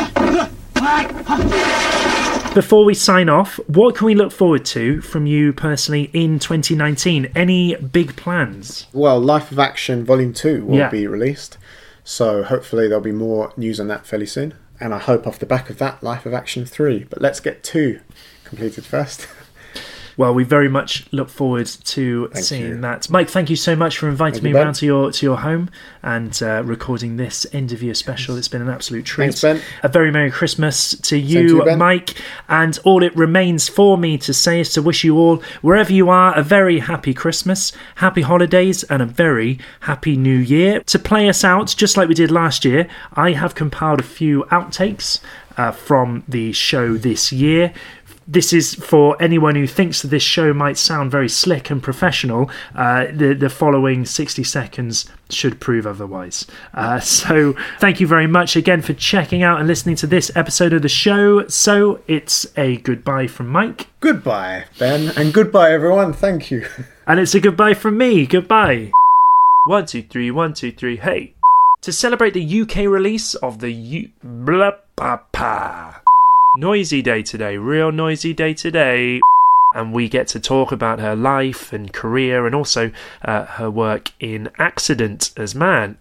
Before we sign off, what can we look forward to from you personally in twenty nineteen? Any big plans? Well, Life of Action Volume two will Yeah. be released, so hopefully there'll be more news on that fairly soon. And I hope off the back of that, Life of Action three. But let's get two completed first. Well, we very much look forward to Thank seeing you. that. Mike, thank you so much for inviting Thank me you, Ben. around to your to your home and uh, recording this end of year special. It's been an absolute treat. Thanks, Ben. A very Merry Christmas to you, Same to you, Ben. Mike. And all it remains for me to say is to wish you all, wherever you are, a very happy Christmas, happy holidays, and a very happy New Year. To play us out, just like we did last year, I have compiled a few outtakes uh, from the show this year. This is for anyone who thinks that this show might sound very slick and professional. Uh, the, the following sixty seconds should prove otherwise. Uh, so thank you very much again for checking out and listening to this episode of the show. So it's a goodbye from Mike. Goodbye, Ben, and goodbye, everyone. Thank you. And it's a goodbye from me. Goodbye. One, two, three, one, two, three, hey. To celebrate the U K release of the U... Blah, pa, pa. Noisy day today, real noisy day today. And we get to talk about her life and career and also uh, her work in Accident as Man.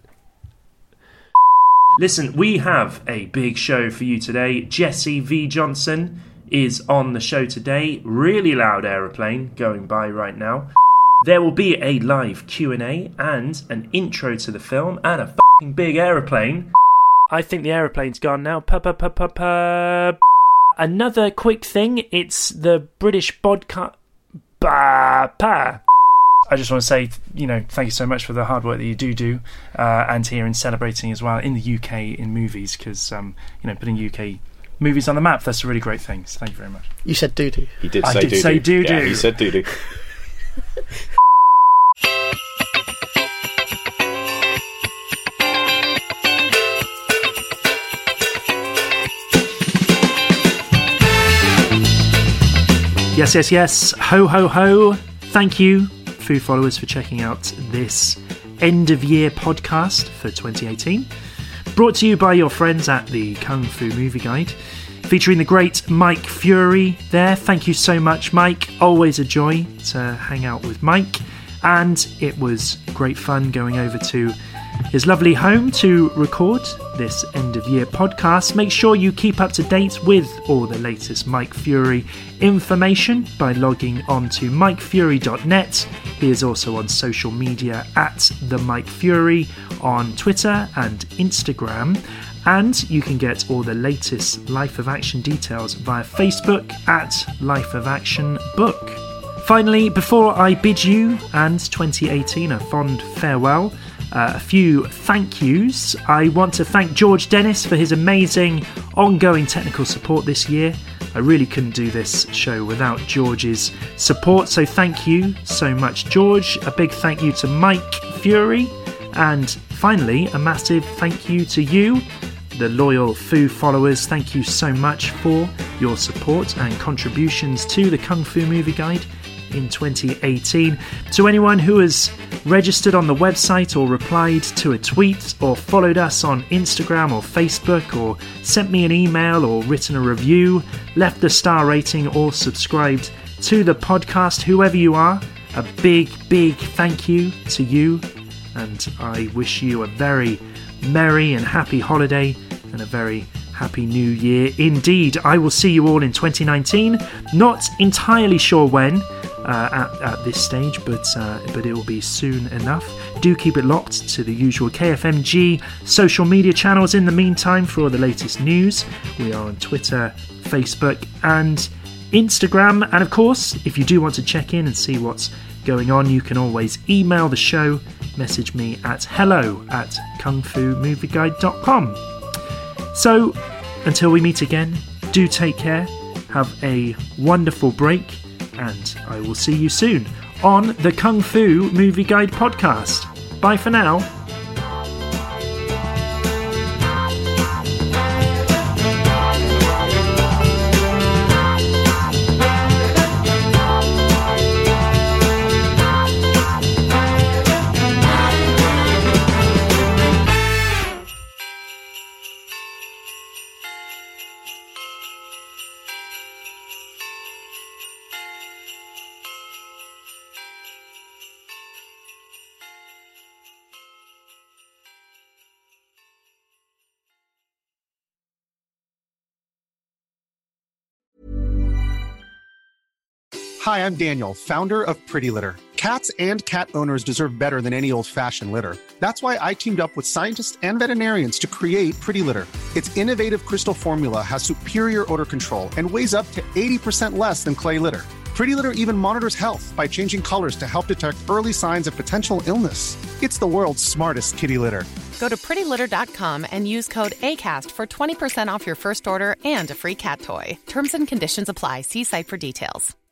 Listen, we have a big show for you today. Jesse V. Johnson is on the show today. Really loud aeroplane going by right now. There will be a live Q and A and an intro to the film and a f***ing big aeroplane. I think the aeroplane's gone now. Pa pa pa pa pa. Another quick thing, it's the British podcast. Ba pa. I just want to say, you know, thank you so much for the hard work that you do do, uh, and here in celebrating as well in the U K in movies, because um, you know, putting U K movies on the map, that's a really great thing. So thank you very much. You said doo doo. He did I say did doo-doo. say doo-doo. Yeah, he said doo-doo. Yes, yes, yes. Ho, ho, ho. Thank you, Foo followers, for checking out this end of year podcast for twenty eighteen. Brought to you by your friends at the Kung Fu Movie Guide, featuring the great Mike Fury there. Thank you so much, Mike. Always a joy to hang out with Mike. And it was great fun going over to his lovely home to record this end of year podcast. Make sure you keep up to date with all the latest Mike Fury information by logging on to mike fury dot net. He is also on social media at the Mike Fury on Twitter and Instagram. And you can get all the latest Life of Action details via Facebook at Life of Action Book. Finally, before I bid you and twenty eighteen a fond farewell, Uh, a few thank yous. I want to thank George Dennis for his amazing ongoing technical support this year. I really couldn't do this show without George's support, so thank you so much, George. A big thank you to Mike Fury. And finally, a massive thank you to you, the loyal Foo followers. Thank you so much for your support and contributions to the Kung Fu Movie Guide in twenty eighteen. To anyone who has registered on the website or replied to a tweet or followed us on Instagram or Facebook or sent me an email or written a review, left a star rating or subscribed to the podcast, whoever you are, a big, big thank you to you, and I wish you a very merry and happy holiday and a very Happy New Year indeed. I will see you all in twenty nineteen. Not entirely sure when uh, at, at this stage, but uh, but it will be soon enough. Do keep it locked to the usual K F M G social media channels in the meantime for all the latest news. We are on Twitter, Facebook and Instagram. And of course, if you do want to check in and see what's going on, you can always email the show, message me at hello at kung fu movie guide dot com. So, until we meet again, do take care, have a wonderful break, and I will see you soon on the Kung Fu Movie Guide podcast. Bye for now. Hi, I'm Daniel, founder of Pretty Litter. Cats and cat owners deserve better than any old-fashioned litter. That's why I teamed up with scientists and veterinarians to create Pretty Litter. Its innovative crystal formula has superior odor control and weighs up to eighty percent less than clay litter. Pretty Litter even monitors health by changing colors to help detect early signs of potential illness. It's the world's smartest kitty litter. Go to pretty litter dot com and use code ACAST for twenty percent off your first order and a free cat toy. Terms and conditions apply. See site for details.